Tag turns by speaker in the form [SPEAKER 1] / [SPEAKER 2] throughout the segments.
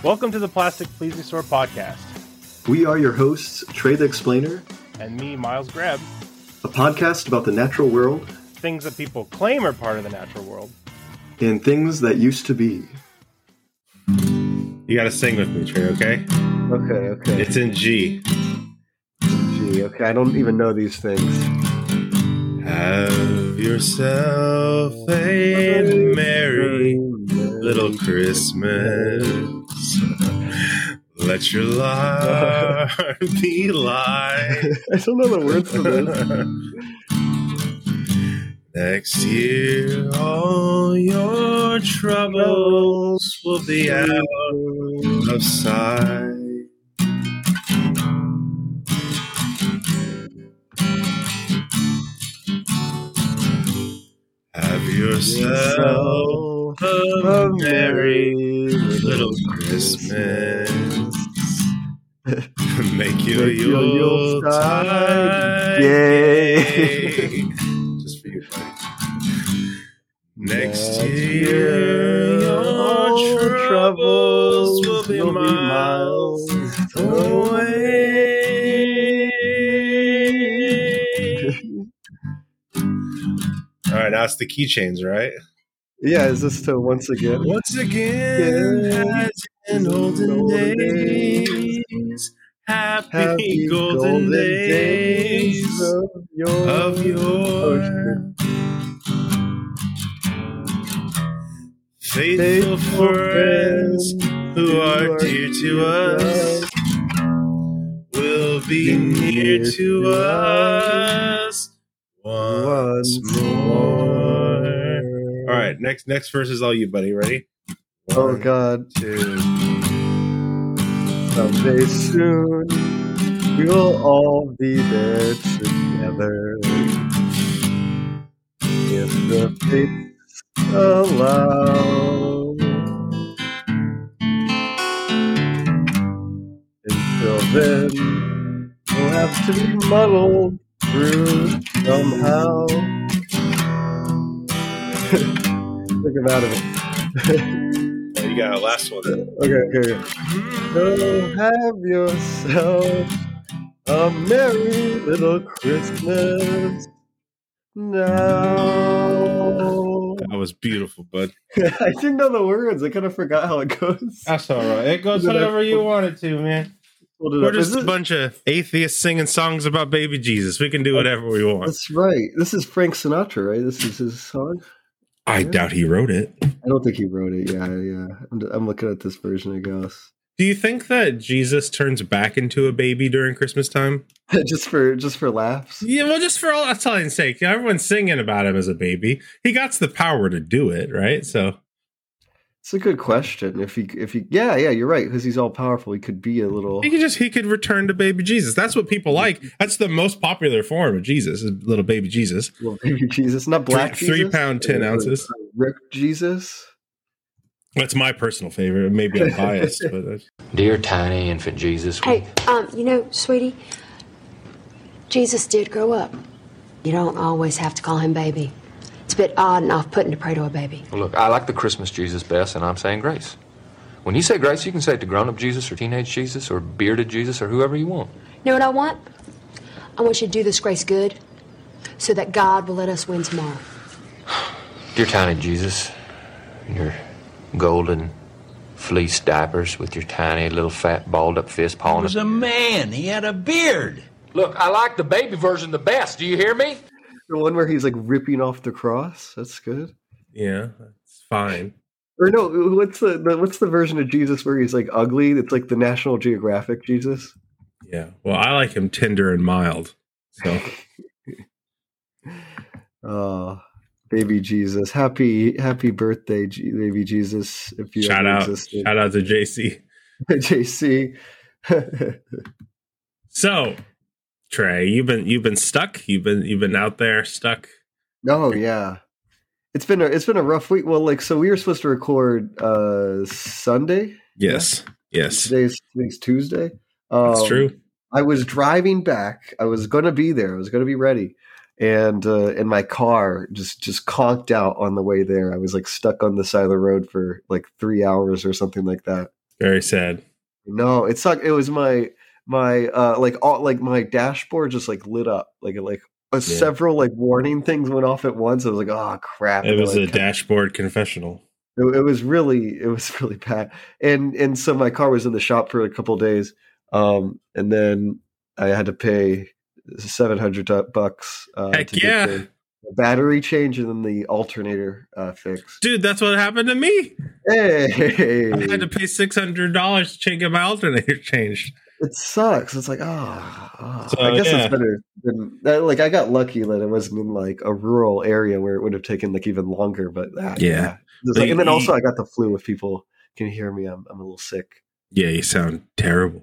[SPEAKER 1] Welcome to the Plastic Pleasing Store podcast.
[SPEAKER 2] We are your hosts, Trey the Explainer,
[SPEAKER 1] and me, Miles Greb.
[SPEAKER 2] A podcast about the natural world,
[SPEAKER 1] things that people claim are part of the natural world,
[SPEAKER 2] and things that used to be.
[SPEAKER 3] You gotta sing with me, Trey, okay?
[SPEAKER 2] Okay.
[SPEAKER 3] It's in G.
[SPEAKER 2] G, okay. I don't even know these things.
[SPEAKER 3] Have yourself a merry little Christmas. Let your life be light.
[SPEAKER 2] I don't know the words to this.
[SPEAKER 3] Next year, all your troubles will be out of sight. Have yourself a merry little Christmas. Make your Yuletide gay. Just for you, buddy. Next year, your troubles will be miles away. All right, now it's the keychains, right?
[SPEAKER 2] Yeah, is this to once again?
[SPEAKER 3] Once again, as in olden days, happy golden days of your faithful friends who are dear to us will be near to us once more. All right, next verse is all you, buddy. Ready?
[SPEAKER 2] Oh, God.
[SPEAKER 3] 2.
[SPEAKER 2] Someday soon we'll all be there together. If the fates allow. Until then, we'll have to be muddled through somehow. Think I'm out of it.
[SPEAKER 3] You got a last one.
[SPEAKER 2] Okay. So have yourself a merry little Christmas now.
[SPEAKER 3] That was beautiful, bud.
[SPEAKER 2] I didn't know the words. I kind of forgot how it goes.
[SPEAKER 3] That's all right. It goes however you want it to, man. We're just a bunch of atheists singing songs about baby Jesus. We can do whatever we want.
[SPEAKER 2] That's right. This is Frank Sinatra, right? This is his song?
[SPEAKER 3] I doubt he wrote it.
[SPEAKER 2] I don't think he wrote it. Yeah. I'm looking at this version, I guess.
[SPEAKER 3] Do you think that Jesus turns back into a baby during Christmas time?
[SPEAKER 2] just for laughs?
[SPEAKER 3] Yeah, well, just for all that's all I'm saying. Everyone's singing about him as a baby. He got the power to do it, right? So
[SPEAKER 2] it's a good question. If he, yeah, you're right, because he's all powerful. He could be a little.
[SPEAKER 3] He could return to baby Jesus. That's what people like. That's the most popular form of Jesus, is little baby Jesus.
[SPEAKER 2] Little baby Jesus, not black Jesus.
[SPEAKER 3] 3 pound 10 ounces.
[SPEAKER 2] Ripped Jesus.
[SPEAKER 3] That's my personal favorite. Maybe I'm biased, but
[SPEAKER 4] dear tiny infant Jesus.
[SPEAKER 5] Hey, sweetie, Jesus did grow up. You don't always have to call him baby. It's a bit odd and off-putting to pray to a baby.
[SPEAKER 4] Well, look, I like the Christmas Jesus best, and I'm saying grace. When you say grace, you can say it to grown-up Jesus or teenage Jesus or bearded Jesus or whoever you want.
[SPEAKER 5] You know what I want? I want you to do this grace good so that God will let us win tomorrow.
[SPEAKER 4] Dear tiny Jesus, your golden fleece diapers with your tiny little fat balled-up fist pawing.
[SPEAKER 6] He was a man. He had a beard.
[SPEAKER 4] Look, I like the baby version the best. Do you hear me?
[SPEAKER 2] The one where he's like ripping off the cross. That's good.
[SPEAKER 3] yeah, that's fine.
[SPEAKER 2] Or no, what's the version of Jesus where he's like ugly? It's like the National Geographic Jesus.
[SPEAKER 3] Yeah. Well, I like him tender and mild. So
[SPEAKER 2] Oh, baby Jesus. Happy birthday, baby Jesus. If you
[SPEAKER 3] shout out to JC.
[SPEAKER 2] JC.
[SPEAKER 3] So, Trey, you've been stuck. You've been out there stuck.
[SPEAKER 2] Oh yeah, it's been a rough week. Well, so we were supposed to record Sunday.
[SPEAKER 3] Yes.
[SPEAKER 2] Today's Tuesday.
[SPEAKER 3] That's true.
[SPEAKER 2] I was driving back. I was going to be there. I was going to be ready, and my car just conked out on the way there. I was like stuck on the side of the road for like 3 hours or something like that.
[SPEAKER 3] Very sad.
[SPEAKER 2] No, it sucked. It was my my dashboard just like lit up. Several like warning things went off at once. I was like, oh crap.
[SPEAKER 3] It was
[SPEAKER 2] like,
[SPEAKER 3] a dashboard confessional.
[SPEAKER 2] It was really bad. And so my car was in the shop for a couple of days. And then I had to pay $700
[SPEAKER 3] Heck yeah.
[SPEAKER 2] get the battery change and then the alternator fixed.
[SPEAKER 3] Dude, that's what happened to me.
[SPEAKER 2] Hey,
[SPEAKER 3] I had to pay $600 to get my alternator changed.
[SPEAKER 2] It sucks. It's like, I
[SPEAKER 3] So,
[SPEAKER 2] guess
[SPEAKER 3] yeah.
[SPEAKER 2] it's better than like I got lucky that it wasn't in like a rural area where it would have taken like even longer. But
[SPEAKER 3] Yeah.
[SPEAKER 2] It's like, and then also I got the flu. If people can hear me, I'm a little sick.
[SPEAKER 3] Yeah, you sound terrible.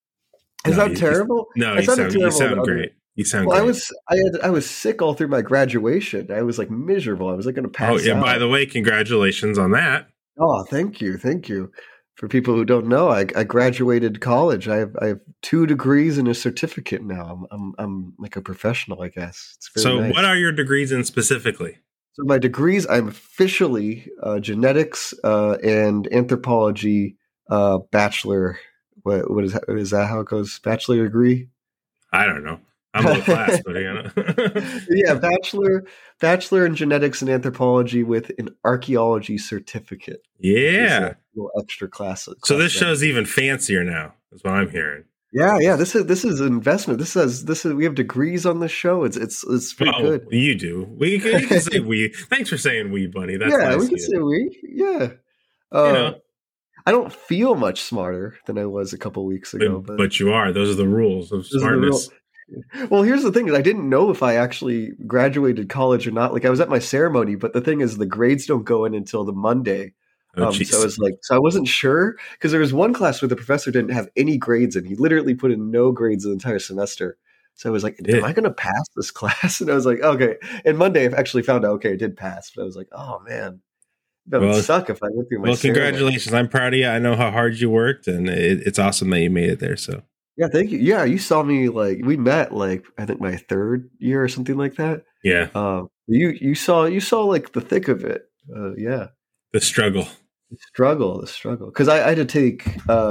[SPEAKER 2] Is
[SPEAKER 3] No,
[SPEAKER 2] that terrible?
[SPEAKER 3] No,
[SPEAKER 2] I
[SPEAKER 3] you
[SPEAKER 2] sounded
[SPEAKER 3] sound
[SPEAKER 2] terrible.
[SPEAKER 3] great. You sound
[SPEAKER 2] Well,
[SPEAKER 3] great.
[SPEAKER 2] I was sick all through my graduation. I was like miserable. I was like going to pass
[SPEAKER 3] Oh, yeah.
[SPEAKER 2] out.
[SPEAKER 3] By the way, congratulations on that.
[SPEAKER 2] Oh, thank you. For people who don't know, I graduated college. I have 2 degrees and a certificate now. I'm like a professional, I guess. It's very
[SPEAKER 3] So,
[SPEAKER 2] nice.
[SPEAKER 3] what are your degrees in specifically?
[SPEAKER 2] So my degrees, I'm officially genetics and anthropology bachelor. What is that? Is that how it goes? Bachelor degree?
[SPEAKER 3] I don't know. I'm low class, but you know.
[SPEAKER 2] Yeah, bachelor in genetics and anthropology with an archaeology certificate.
[SPEAKER 3] Yeah.
[SPEAKER 2] It's a little extra class.
[SPEAKER 3] So this show's even fancier now. Is what I'm hearing.
[SPEAKER 2] Yeah. This is an investment. This is we have degrees on this show. It's pretty good.
[SPEAKER 3] You do. We can say we. Thanks for saying we, buddy. That's
[SPEAKER 2] Yeah,
[SPEAKER 3] nice
[SPEAKER 2] we can
[SPEAKER 3] of you.
[SPEAKER 2] say we. Yeah.
[SPEAKER 3] You know.
[SPEAKER 2] I don't feel much smarter than I was a couple weeks ago,
[SPEAKER 3] But you are. Those are the rules of
[SPEAKER 2] Those are the
[SPEAKER 3] smartness.
[SPEAKER 2] Well, here's the thing: is I didn't know if I actually graduated college or not. Like, I was at my ceremony, but the thing is, the grades don't go in until the Monday.
[SPEAKER 3] Oh,
[SPEAKER 2] So I wasn't sure because there was one class where the professor didn't have any grades in. He literally put in no grades the entire semester. So I was like, am I going to pass this class? And I was like, okay. And Monday, I actually found out, okay, I did pass. But I was like, oh man, that would suck if I went through my.
[SPEAKER 3] Well,
[SPEAKER 2] ceremony.
[SPEAKER 3] congratulations! I'm proud of you. I know how hard you worked, and it's awesome that you made it there. So.
[SPEAKER 2] Yeah, thank you. Yeah, you saw me we met I think my 3rd year or something like that.
[SPEAKER 3] Yeah.
[SPEAKER 2] You saw like the thick of it. Yeah.
[SPEAKER 3] The struggle.
[SPEAKER 2] The struggle. Because I had to take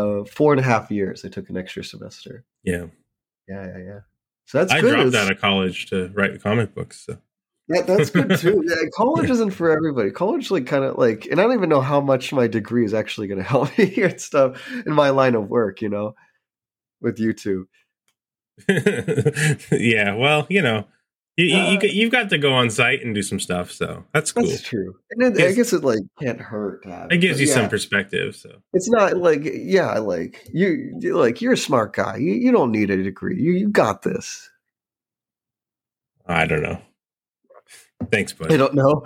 [SPEAKER 2] 4.5 years. I took an extra semester.
[SPEAKER 3] Yeah.
[SPEAKER 2] Yeah. So that's
[SPEAKER 3] I
[SPEAKER 2] good.
[SPEAKER 3] dropped out of college to write comic books. So.
[SPEAKER 2] Yeah, that's good too. Yeah, college isn't for everybody. College and I don't even know how much my degree is actually going to help me and stuff in my line of work. With YouTube.
[SPEAKER 3] Yeah, well, you've got to go on site and do some stuff, so that's cool.
[SPEAKER 2] That's true. And I guess it can't hurt to have
[SPEAKER 3] it gives you
[SPEAKER 2] yeah.
[SPEAKER 3] some perspective. So
[SPEAKER 2] it's not you're a smart guy. You don't need a degree. You got this.
[SPEAKER 3] I don't know. Thanks, buddy.
[SPEAKER 2] I don't know.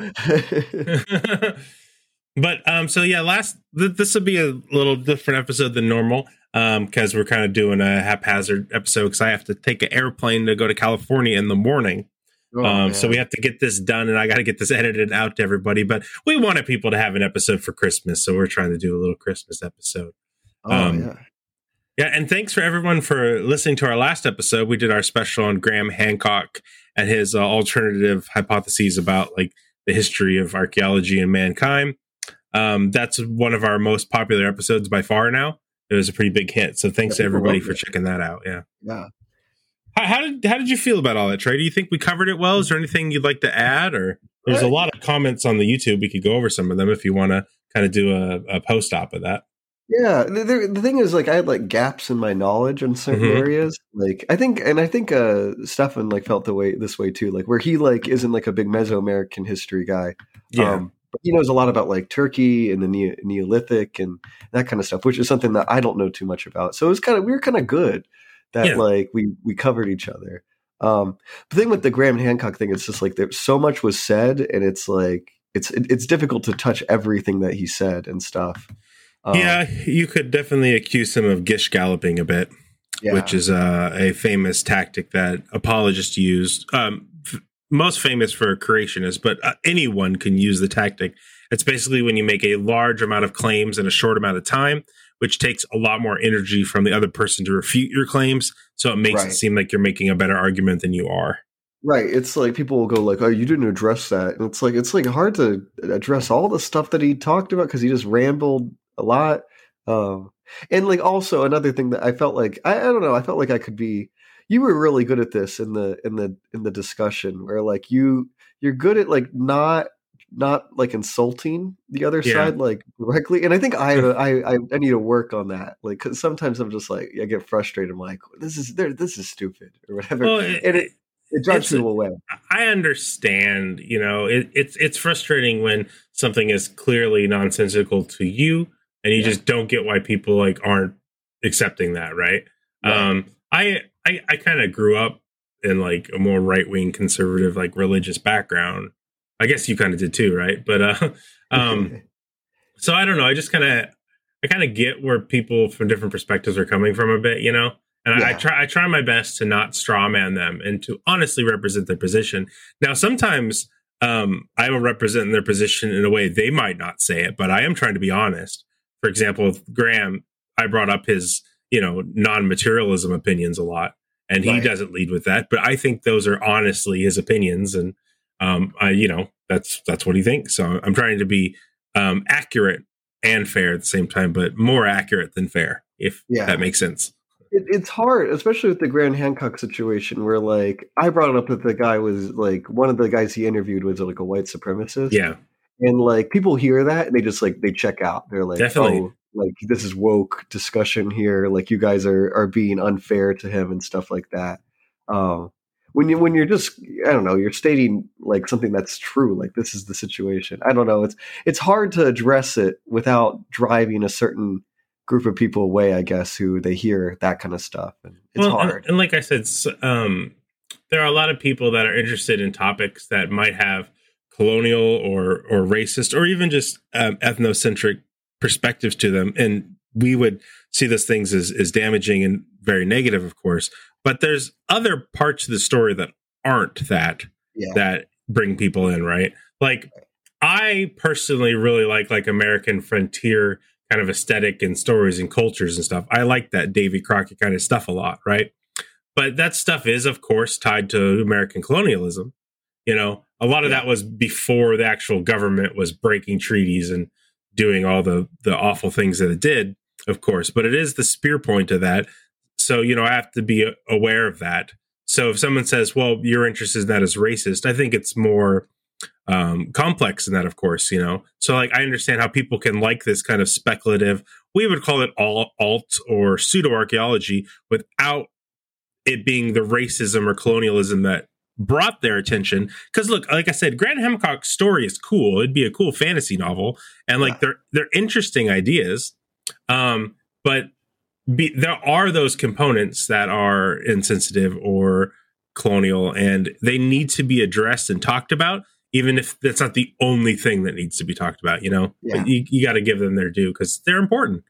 [SPEAKER 3] But so yeah, this will be a little different episode than normal. Because we're kind of doing a haphazard episode because I have to take an airplane to go to California in the morning. So we have to get this done and I got to get this edited out to everybody. But we wanted people to have an episode for Christmas. So we're trying to do a little Christmas episode.
[SPEAKER 2] Yeah.
[SPEAKER 3] Yeah. And thanks for everyone for listening to our last episode. We did our special on Graham Hancock and his alternative hypotheses about the history of archaeology and mankind. That's one of our most popular episodes by far now. It was a pretty big hit. So thanks to everybody for checking that out. Yeah.
[SPEAKER 2] Yeah.
[SPEAKER 3] How did you feel about all that, Trey? Do you think we covered it well? Is there anything you'd like to add? Or there's a lot of comments on the YouTube. We could go over some of them if you want to kind of do a post-op of that.
[SPEAKER 2] Yeah. The thing is, I had gaps in my knowledge in certain areas. I think Stefan felt this way too. Where he isn't a big Mesoamerican history guy.
[SPEAKER 3] Yeah.
[SPEAKER 2] But he knows a lot about Turkey and the Neolithic and that kind of stuff, which is something that I don't know too much about. So it was we were kind of good that we covered each other. The thing with the Graham Hancock thing, it's just there's so much was said, and it's it's difficult to touch everything that he said and stuff.
[SPEAKER 3] Yeah, you could definitely accuse him of gish galloping a bit, which is a famous tactic that apologists use. Most famous for creationists, but anyone can use the tactic. It's basically when you make a large amount of claims in a short amount of time, which takes a lot more energy from the other person to refute your claims. So it makes it seem like you're making a better argument than you are.
[SPEAKER 2] Right. It's people will go oh, you didn't address that. And it's hard to address all the stuff that he talked about because he just rambled a lot. And like also another thing that I felt like I don't know, I felt like I could be. You were really good at this in the discussion where like you're good at like not like insulting the other side like directly, and I think I need to work on that. Like, because sometimes I'm just like I get frustrated. I'm like, this is stupid or whatever, and it drives people away.
[SPEAKER 3] I understand, it's frustrating when something is clearly nonsensical to you, and you just don't get why people like aren't accepting that, right? I kind of grew up in like a more right wing conservative like religious background. I guess you kind of did too, right? But so I don't know. I kind of get where people from different perspectives are coming from a bit, and I try my best to not straw man them and to honestly represent their position. Now, sometimes I will represent their position in a way they might not say it, but I am trying to be honest. For example, with Graham, I brought up his non-materialism opinions a lot, and he doesn't lead with that. But I think those are honestly his opinions, and that's what he thinks. So I'm trying to be accurate and fair at the same time, but more accurate than fair, if that makes sense.
[SPEAKER 2] It's hard, especially with the Graham Hancock situation, where like I brought it up that the guy was like one of the guys he interviewed was like a white supremacist.
[SPEAKER 3] Yeah,
[SPEAKER 2] and like people hear that and they just like they check out. They're like,
[SPEAKER 3] definitely.
[SPEAKER 2] Oh, like this is woke discussion here. Like you guys are being unfair to him and stuff like that. When you're just, I don't know, you're stating like something that's true. Like this is the situation. I don't know. It's hard to address it without driving a certain group of people away, I guess, who they hear that kind of stuff. And it's hard.
[SPEAKER 3] And like I said, there are a lot of people that are interested in topics that might have colonial or racist or even just ethnocentric perspectives to them, and we would see those things as damaging and very negative, of course. But there's other parts of the story that aren't that bring people in, right? Like I personally really like American frontier kind of aesthetic and stories and cultures and stuff. I like that Davy Crockett kind of stuff a lot, right? But that stuff is, of course, tied to American colonialism. A lot of that was before the actual government was breaking treaties and doing all the awful things that it did, of course. But it is the spear point of that. So, I have to be aware of that. So if someone says, well, your interest in that is racist, I think it's more complex than that, of course, So like, I understand how people can like this kind of speculative, we would call it alt or pseudo archaeology, without it being the racism or colonialism that brought their attention. Because look, like I said, Graham Hancock's story is cool. It'd be a cool fantasy novel, and like they're interesting ideas. But there are those components that are insensitive or colonial, and they need to be addressed and talked about, even if that's not the only thing that needs to be talked about. But you got to give them their due because they're important.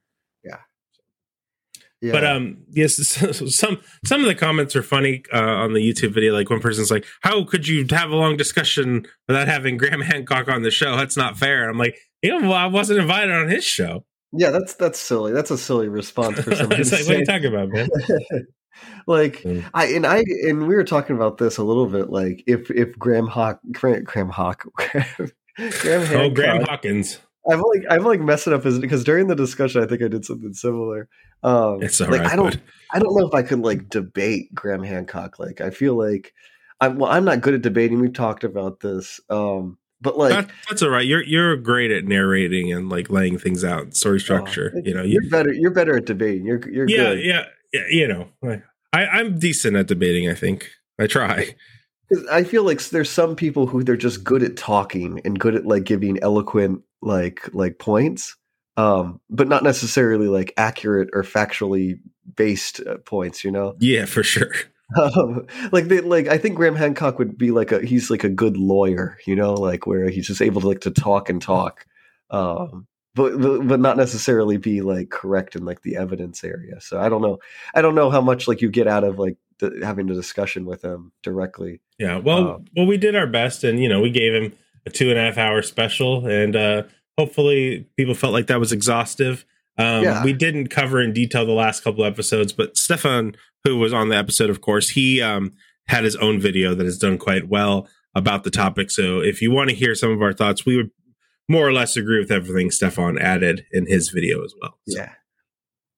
[SPEAKER 3] Yeah. But yes, some of the comments are funny on the YouTube video. Like one person's like, "How could you have a long discussion without having Graham Hancock on the show? That's not fair." And I'm like, well, I wasn't invited on his show.
[SPEAKER 2] Yeah, that's silly. That's a silly response for somebody.
[SPEAKER 3] It's like, what are you talking about, man?
[SPEAKER 2] Like and we were talking about this a little bit. Like if Graham Hancock.
[SPEAKER 3] Graham Hawkins.
[SPEAKER 2] I'm like messing up because during the discussion I think I did something similar.
[SPEAKER 3] It's all right,
[SPEAKER 2] I don't know if I could like debate Graham Hancock. Like I feel like I'm not good at debating. We've talked about this. But like
[SPEAKER 3] that's all right. You're great at narrating and like laying things out, story structure.
[SPEAKER 2] You're better at debating. You're good.
[SPEAKER 3] Yeah. I'm decent at debating. I think I try.
[SPEAKER 2] I feel like there's some people who they're just good at talking and good at like giving eloquent like points, but not necessarily like accurate or factually based points.
[SPEAKER 3] Yeah, for sure.
[SPEAKER 2] I think Graham Hancock would be he's like a good lawyer, like where he's just able to like to talk and talk, but not necessarily be like correct in like the evidence area. So I don't know how much like you get out of like having a discussion with him directly.
[SPEAKER 3] Yeah, well, we did our best, and we gave him a 2.5 hour special, and hopefully people felt like that was exhaustive. We didn't cover in detail the last couple episodes, but Stefan, who was on the episode, of course, he had his own video that has done quite well about the topic. So if you want to hear some of our thoughts, we would more or less agree with everything Stefan added in his video as well.
[SPEAKER 2] So.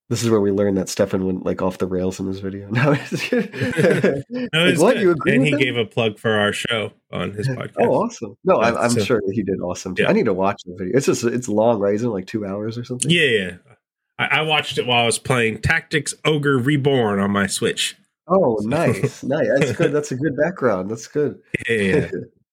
[SPEAKER 2] This is where we learned that Stefan went like off the rails in his video. No, it's
[SPEAKER 3] No, it's
[SPEAKER 2] what
[SPEAKER 3] good.
[SPEAKER 2] you agree
[SPEAKER 3] And
[SPEAKER 2] with
[SPEAKER 3] he
[SPEAKER 2] him?
[SPEAKER 3] gave a plug for our show on his podcast.
[SPEAKER 2] Oh, awesome! No,
[SPEAKER 3] Yeah,
[SPEAKER 2] I'm
[SPEAKER 3] so-
[SPEAKER 2] sure that he did awesome too.
[SPEAKER 3] Yeah.
[SPEAKER 2] I need to watch the video. It's long, right? Isn't it like 2 hours or something?
[SPEAKER 3] Yeah. I watched it while I was playing Tactics Ogre Reborn on my Switch.
[SPEAKER 2] Oh, nice. That's good. That's a good background. That's good.
[SPEAKER 3] Yeah.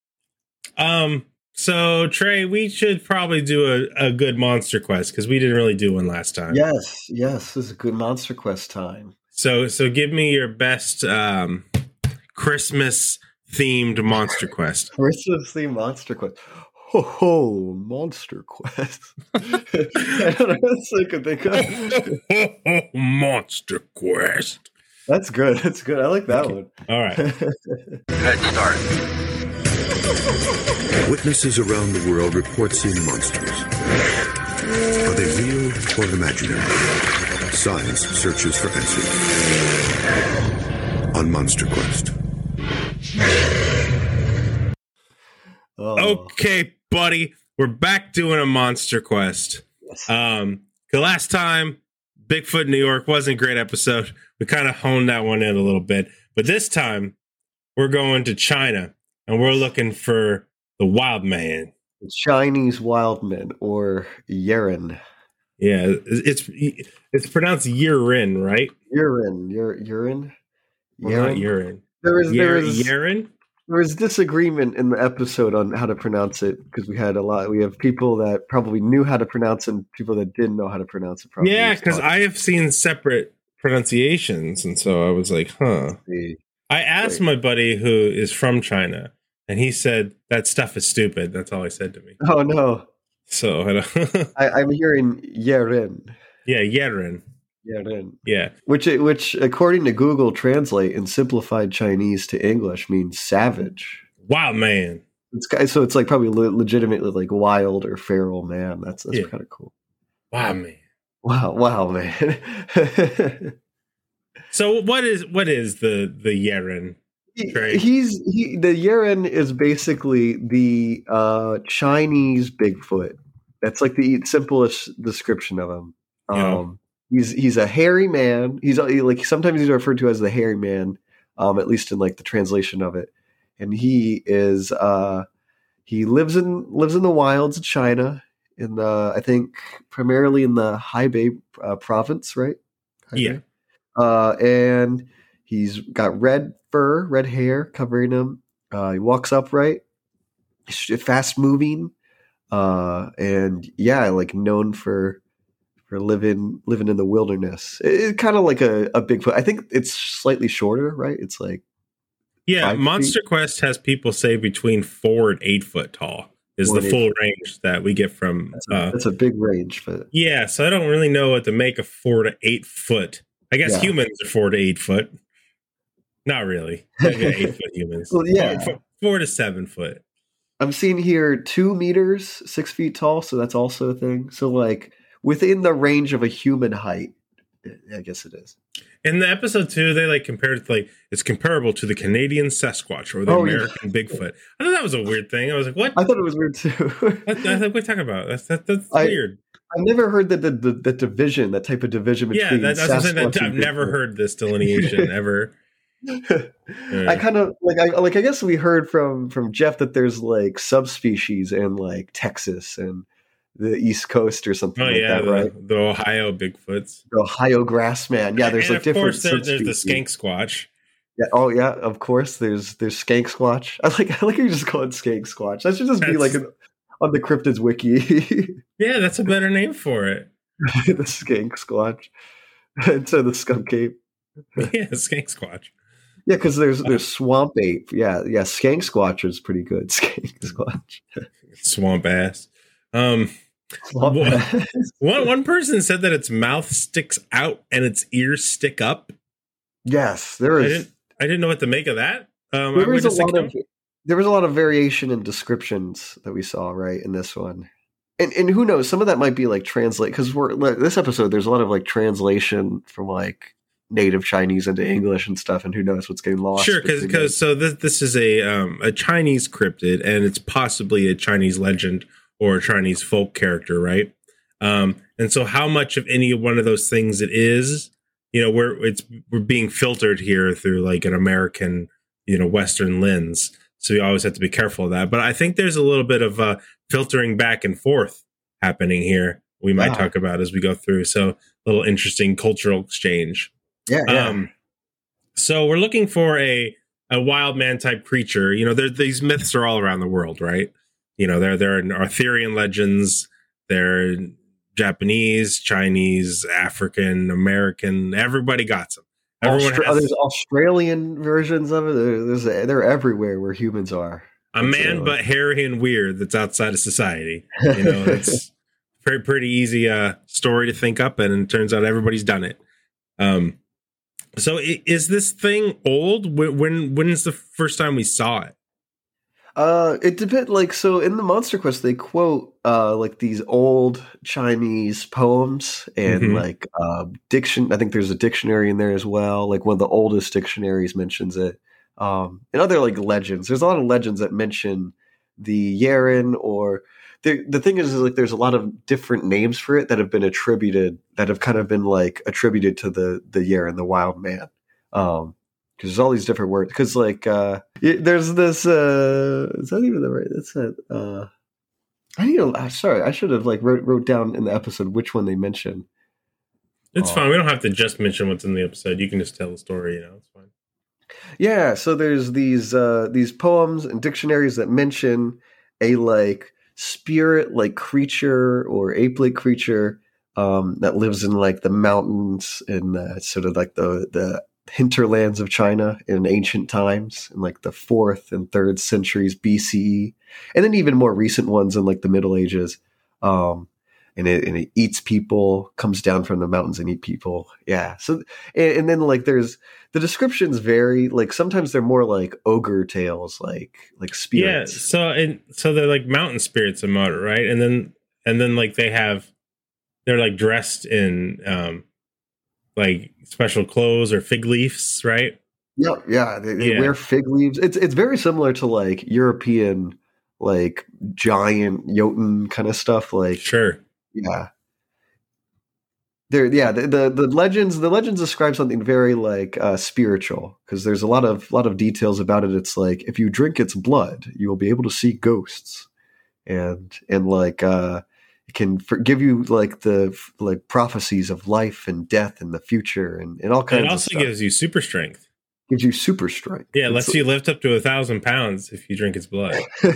[SPEAKER 3] So Trey, we should probably do a good Monster Quest because we didn't really do one last time.
[SPEAKER 2] Yes. This is a good Monster Quest time.
[SPEAKER 3] So give me your best Christmas themed Monster Quest.
[SPEAKER 2] Christmas theme Monster Quest. Ho, Monster Quest. I don't know what else I could think of.
[SPEAKER 3] Monster Quest.
[SPEAKER 2] That's good. I like that one.
[SPEAKER 3] All right.
[SPEAKER 7] Let's start.
[SPEAKER 8] Witnesses around the world report seeing monsters. Are they real or imaginary? Science searches for answers. On Monster Quest.
[SPEAKER 2] Oh.
[SPEAKER 3] Okay, buddy. We're back doing a Monster Quest.
[SPEAKER 2] Yes.
[SPEAKER 3] The last time, Bigfoot New York wasn't a great episode. We kind of honed that one in a little bit. But this time, we're going to China, and we're looking for the wild man.
[SPEAKER 2] Chinese wildman or Yeren.
[SPEAKER 3] Yeah, it's pronounced Yirin, right?
[SPEAKER 2] Urine.
[SPEAKER 3] Well, not urine.
[SPEAKER 2] There was
[SPEAKER 3] Yirin?
[SPEAKER 2] there was disagreement in the episode on how to pronounce it because we have people that probably knew how to pronounce it and people that didn't know how to pronounce it. Probably
[SPEAKER 3] Yeah, because I have seen separate pronunciations, and so I was like, huh. I asked my buddy who is from China, and he said that stuff is stupid. That's all he said to me.
[SPEAKER 2] Oh no!
[SPEAKER 3] So I don't
[SPEAKER 2] I'm hearing Yeren.
[SPEAKER 3] yeah, Yirin.
[SPEAKER 2] Yeren.
[SPEAKER 3] Yeah.
[SPEAKER 2] Which, according to Google Translate, in simplified Chinese to English, means savage.
[SPEAKER 3] Wild man.
[SPEAKER 2] So it's like probably legitimately like wild or feral man. That's
[SPEAKER 3] Yeah.
[SPEAKER 2] kind of cool.
[SPEAKER 3] Wild man.
[SPEAKER 2] Wow, man.
[SPEAKER 3] So what is the Yirin? Right.
[SPEAKER 2] The Yeren is basically the Chinese Bigfoot. That's like the simplest description of him.
[SPEAKER 3] Yeah.
[SPEAKER 2] He's a hairy man. He's like sometimes he's referred to as the hairy man, at least in like the translation of it. And he is he lives in the wilds of China, in the I think primarily in the Hebei province, right?
[SPEAKER 3] Yeah.
[SPEAKER 2] And he's got red fur, red hair covering him. He walks upright, fast moving, and yeah, like known for living in the wilderness. It's kind of like a Bigfoot. I think it's slightly shorter, right? It's like
[SPEAKER 3] Yeah,
[SPEAKER 2] 5
[SPEAKER 3] Monster
[SPEAKER 2] feet?
[SPEAKER 3] Quest has people say between 4 and 8 foot tall is
[SPEAKER 2] 4
[SPEAKER 3] the
[SPEAKER 2] and
[SPEAKER 3] full range that we get from.
[SPEAKER 2] That's a big range, but
[SPEAKER 3] Yeah, so I don't really know what to make of 4 to 8 foot. I guess
[SPEAKER 2] Yeah.
[SPEAKER 3] humans are 4 to 8 foot. Not really. Maybe 8 foot humans.
[SPEAKER 2] Well, yeah.
[SPEAKER 3] 4 to 7 foot.
[SPEAKER 2] I'm seeing here 2 meters, 6 feet tall, so that's also a thing. So like within the range of a human height, I guess it is.
[SPEAKER 3] In the episode 2, they like compared it to like it's comparable to the Canadian Sasquatch or the
[SPEAKER 2] Oh, yeah.
[SPEAKER 3] American Bigfoot. I thought that was a weird thing. I was like, what?
[SPEAKER 2] I thought it was weird too.
[SPEAKER 3] I thought what are you talking about? That's
[SPEAKER 2] I-
[SPEAKER 3] weird.
[SPEAKER 2] I never heard that the division, that type of division
[SPEAKER 3] Yeah,
[SPEAKER 2] between
[SPEAKER 3] that's what I'm saying.
[SPEAKER 2] Sasquatch
[SPEAKER 3] I've
[SPEAKER 2] and
[SPEAKER 3] never
[SPEAKER 2] Bigfoot.
[SPEAKER 3] heard this delineation ever.
[SPEAKER 2] I kind of I guess we heard from Jeff that there's like subspecies in like Texas and the East Coast or something
[SPEAKER 3] Oh
[SPEAKER 2] like
[SPEAKER 3] yeah,
[SPEAKER 2] that, right?
[SPEAKER 3] the Ohio Bigfoots.
[SPEAKER 2] The Ohio grassman. Yeah, there's
[SPEAKER 3] and
[SPEAKER 2] like
[SPEAKER 3] of
[SPEAKER 2] different
[SPEAKER 3] course there's the
[SPEAKER 2] subspecies.
[SPEAKER 3] Skank Squatch.
[SPEAKER 2] Yeah, oh yeah, of course. There's Skank Squatch. I like you just call it Skank Squatch. That should just be like on the cryptids wiki.
[SPEAKER 3] Yeah, that's a better name for it.
[SPEAKER 2] The Skank Squatch instead of the skunk ape.
[SPEAKER 3] Yeah, Skank Squatch.
[SPEAKER 2] Yeah, because there's swamp ape. Yeah, Skank Squatch is pretty good. Skank Squatch.
[SPEAKER 3] Swamp ass.
[SPEAKER 2] Swamp
[SPEAKER 3] Wha- One person said that its mouth sticks out and its ears stick up.
[SPEAKER 2] Yes, there is.
[SPEAKER 3] I didn't know what to make of that.
[SPEAKER 2] There was a lot of variation in descriptions that we saw right in this one, and who knows? Some of that might be like translate because this episode. There's a lot of like translation from like native Chinese into English and stuff, and who knows what's getting lost.
[SPEAKER 3] Sure, because so this is a Chinese cryptid, and it's possibly a Chinese legend or a Chinese folk character, right? And And so how much of any one of those things it is, we're being filtered here through like an American, Western lens. So you always have to be careful of that. But I think there's a little bit of filtering back and forth happening here. We might talk about as we go through. So a little interesting cultural exchange.
[SPEAKER 2] Yeah.
[SPEAKER 3] So we're looking for a wild man type creature. These myths are all around the world, right? There are Arthurian legends. They're Japanese, Chinese, African, American. Everybody got some.
[SPEAKER 2] There's Australian versions of it. They're everywhere where humans are.
[SPEAKER 3] But hairy and weird that's outside of society. It's pretty easy story to think up, and it turns out everybody's done it. So is this thing old? When's the first time we saw it?
[SPEAKER 2] It depends. So in the Monster Quest, they quote like these old Chinese poems and diction. I think there's a dictionary in there as well. Like one of the oldest dictionaries mentions it. And other like legends. There's a lot of legends that mention the Yeren, or the thing is like there's a lot of different names for it that have been attributed, that have kind of been like attributed to the Yeren, the wild man. Because there's all these different words. Because like there's this. Is that even the right? That's it. I need to. Sorry, I should have like wrote down in the episode which one they mention.
[SPEAKER 3] It's fine. We don't have to just mention what's in the episode. You can just tell the story. It's fine.
[SPEAKER 2] Yeah. So there's these poems and dictionaries that mention a like spirit like creature or ape-like creature that lives in like the mountains in sort of like the hinterlands of China in ancient times, in like the 4th and 3rd centuries BCE, and then even more recent ones in like the Middle Ages. And it eats people, comes down from the mountains and eat people. Yeah. So and then like there's the descriptions vary. Like sometimes they're more like ogre tales, like spirits.
[SPEAKER 3] Yeah. So they're like mountain spirits in Moder, right? And then like they're like dressed in like special clothes or fig leaves, right?
[SPEAKER 2] Yep. Yeah. They wear fig leaves. It's very similar to like European, like giant Jotun kind of stuff. Like,
[SPEAKER 3] sure.
[SPEAKER 2] Yeah. The legends describe something very like spiritual, because there's a lot of details about it. It's like if you drink its blood, you will be able to see ghosts, and like it can give you like the like prophecies of life and death and the future and all kinds.
[SPEAKER 3] It
[SPEAKER 2] of
[SPEAKER 3] also
[SPEAKER 2] stuff.
[SPEAKER 3] gives you super strength.
[SPEAKER 2] Gives you super strength.
[SPEAKER 3] Yeah, it lets you lift up to 1,000 pounds if you drink its blood.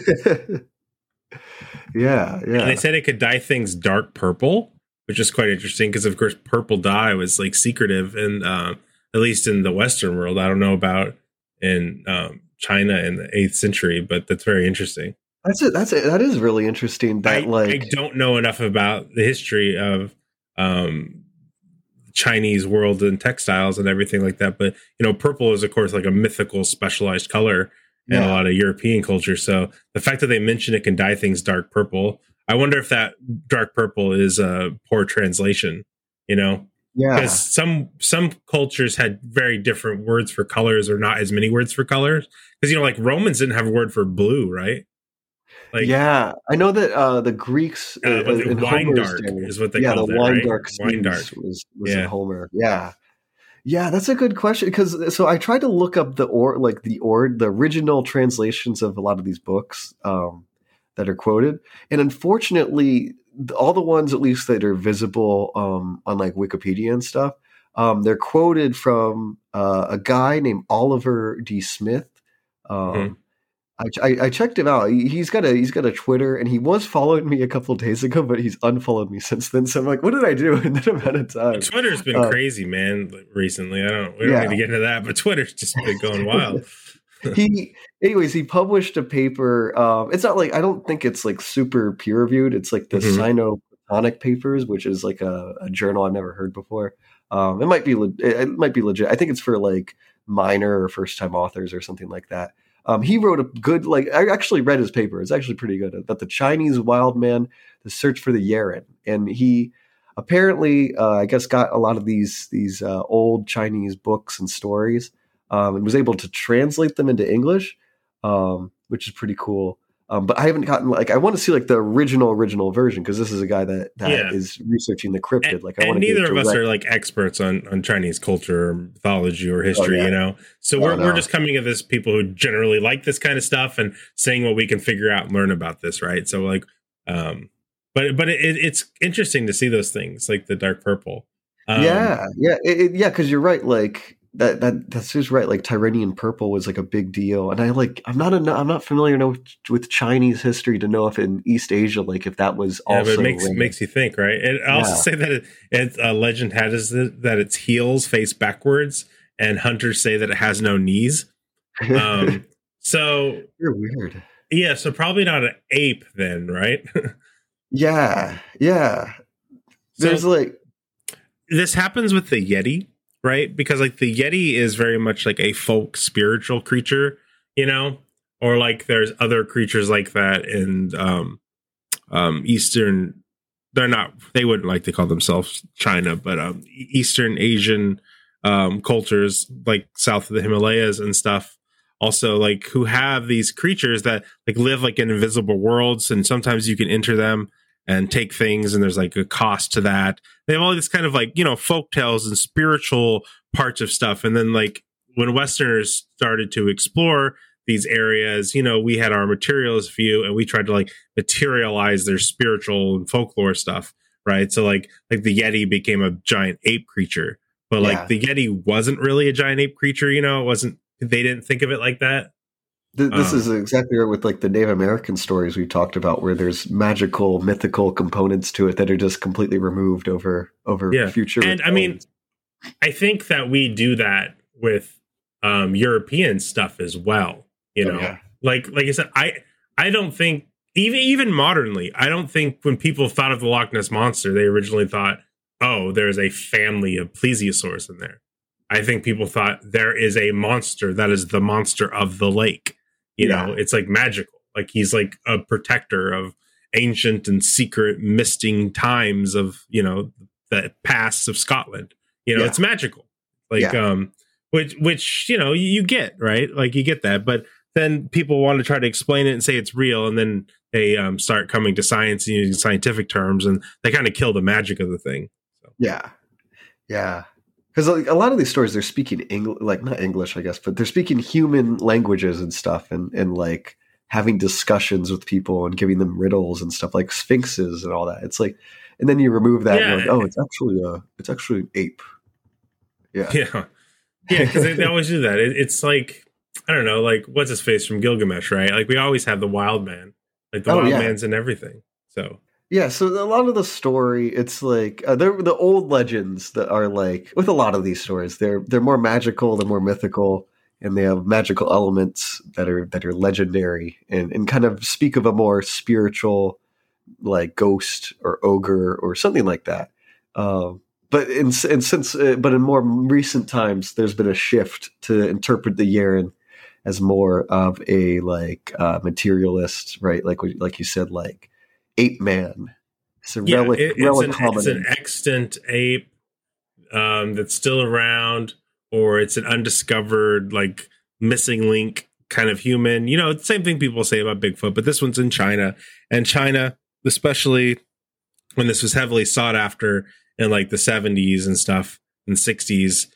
[SPEAKER 2] Yeah.
[SPEAKER 3] And they said it could dye things dark purple, which is quite interesting because, of course, purple dye was like secretive, and at least in the Western world. I don't know about in China in the 8th century, but that's very interesting.
[SPEAKER 2] That is really interesting.
[SPEAKER 3] I don't know enough about the history of Chinese world and textiles and everything like that, but purple is, of course, like a mythical, specialized color in a lot of European culture. So the fact that they mention it can dye things dark purple, I wonder if that dark purple is a poor translation, because some cultures had very different words for colors, or not as many words for colors. Because, like Romans didn't have a word for blue, right? Like,
[SPEAKER 2] yeah, I know that the Greeks in
[SPEAKER 3] wine
[SPEAKER 2] Homer's
[SPEAKER 3] dark
[SPEAKER 2] day,
[SPEAKER 3] is what they called it,
[SPEAKER 2] wine
[SPEAKER 3] right?
[SPEAKER 2] dark
[SPEAKER 3] Wine dark
[SPEAKER 2] was in Homer. Yeah, that's a good question, because so I tried to look up the original translations of a lot of these books that are quoted, and unfortunately, all the ones at least that are visible on like Wikipedia and stuff, they're quoted from a guy named Oliver D. Smith. I checked him out. He's got a Twitter, and he was following me a couple of days ago, but he's unfollowed me since then. So I'm like, what did I do in that amount of time?
[SPEAKER 3] Twitter's been crazy, man. Recently, we don't need to get into that, but Twitter's just been going wild.
[SPEAKER 2] He published a paper. It's not like, I don't think it's like super peer reviewed. It's like the Sino-Platonic Papers, which is like a journal I've never heard before. It might be legit. I think it's for like minor or first time authors or something like that. He wrote a good, like, I actually read his paper. It's actually pretty good, about the Chinese wild man, the search for the Yeren. And he apparently, I guess, got a lot of these old Chinese books and stories, and was able to translate them into English, which is pretty cool. But I haven't gotten I want to see the original version, because this is a guy that is researching the cryptid.
[SPEAKER 9] And neither of us are experts on Chinese culture or mythology or history, So we're just coming at this people who generally like this kind of stuff and saying what we can figure out and learn about this, right? So but it's interesting to see those things like the dark purple. Because you're right. That's just right. Tyrrhenian purple was a big deal, and I'm not familiar with Chinese history to know if in East Asia, if that was also. But it makes you think, right? And I also say that a legend has that its heels face backwards, and hunters say that it has no knees. So
[SPEAKER 2] you're weird.
[SPEAKER 9] Yeah, so probably not an ape then, right?
[SPEAKER 2] Yeah. There's
[SPEAKER 9] this happens with the Yeti. Right? Because the Yeti is very much a folk spiritual creature, or there's other creatures like that in Eastern. They wouldn't like to call themselves China, but Eastern Asian cultures south of the Himalayas and stuff. Also, who have these creatures that live in invisible worlds, and sometimes you can enter them and take things, and there's a cost to that. They have all this kind of folk tales and spiritual parts of stuff. And then when Westerners started to explore these areas, we had our materialist view, and we tried to materialize their spiritual and folklore stuff, right? So the Yeti became a giant ape creature, but the Yeti wasn't really a giant ape creature, it wasn't. They didn't think of it like that.
[SPEAKER 2] This is exactly right with the Native American stories we talked about, where there's magical, mythical components to it that are just completely removed over future.
[SPEAKER 9] And I think that we do that with European stuff as well. Like I said, I don't think even modernly, I don't think when people thought of the Loch Ness Monster, they originally thought, oh, there's a family of plesiosaurs in there. I think people thought there is a monster that is the monster of the lake. It's magical. He's a protector of ancient and secret misting times of, the past of Scotland. It's magical. Which you get, right? You get that. But then people want to try to explain it and say it's real. And then they start coming to science and using scientific terms, and they kind of kill the magic of the thing. So.
[SPEAKER 2] Yeah. Because a lot of these stories, they're speaking English, not English, I guess, but they're speaking human languages and stuff, and having discussions with people and giving them riddles and stuff, like sphinxes and all that. It's and then you remove that, and you're it's actually an ape.
[SPEAKER 9] Yeah, because they always do that. It's I don't know, what's his face from Gilgamesh, right? We always have the wild man, the wild man's in everything. So.
[SPEAKER 2] Yeah, so a lot of the story, it's they're the old legends that are with a lot of these stories, they're more magical, they're more mythical, and they have magical elements that are legendary and kind of speak of a more spiritual, ghost or ogre or something like that. But in more recent times, there's been a shift to interpret the Yeren as more of a materialist, right? Like you said, ape man. It's a relic.
[SPEAKER 9] It's an extant ape that's still around, or it's an undiscovered, missing link kind of human. The same thing people say about Bigfoot, but this one's in China, and China, especially when this was heavily sought after in the 70s and stuff and 60s,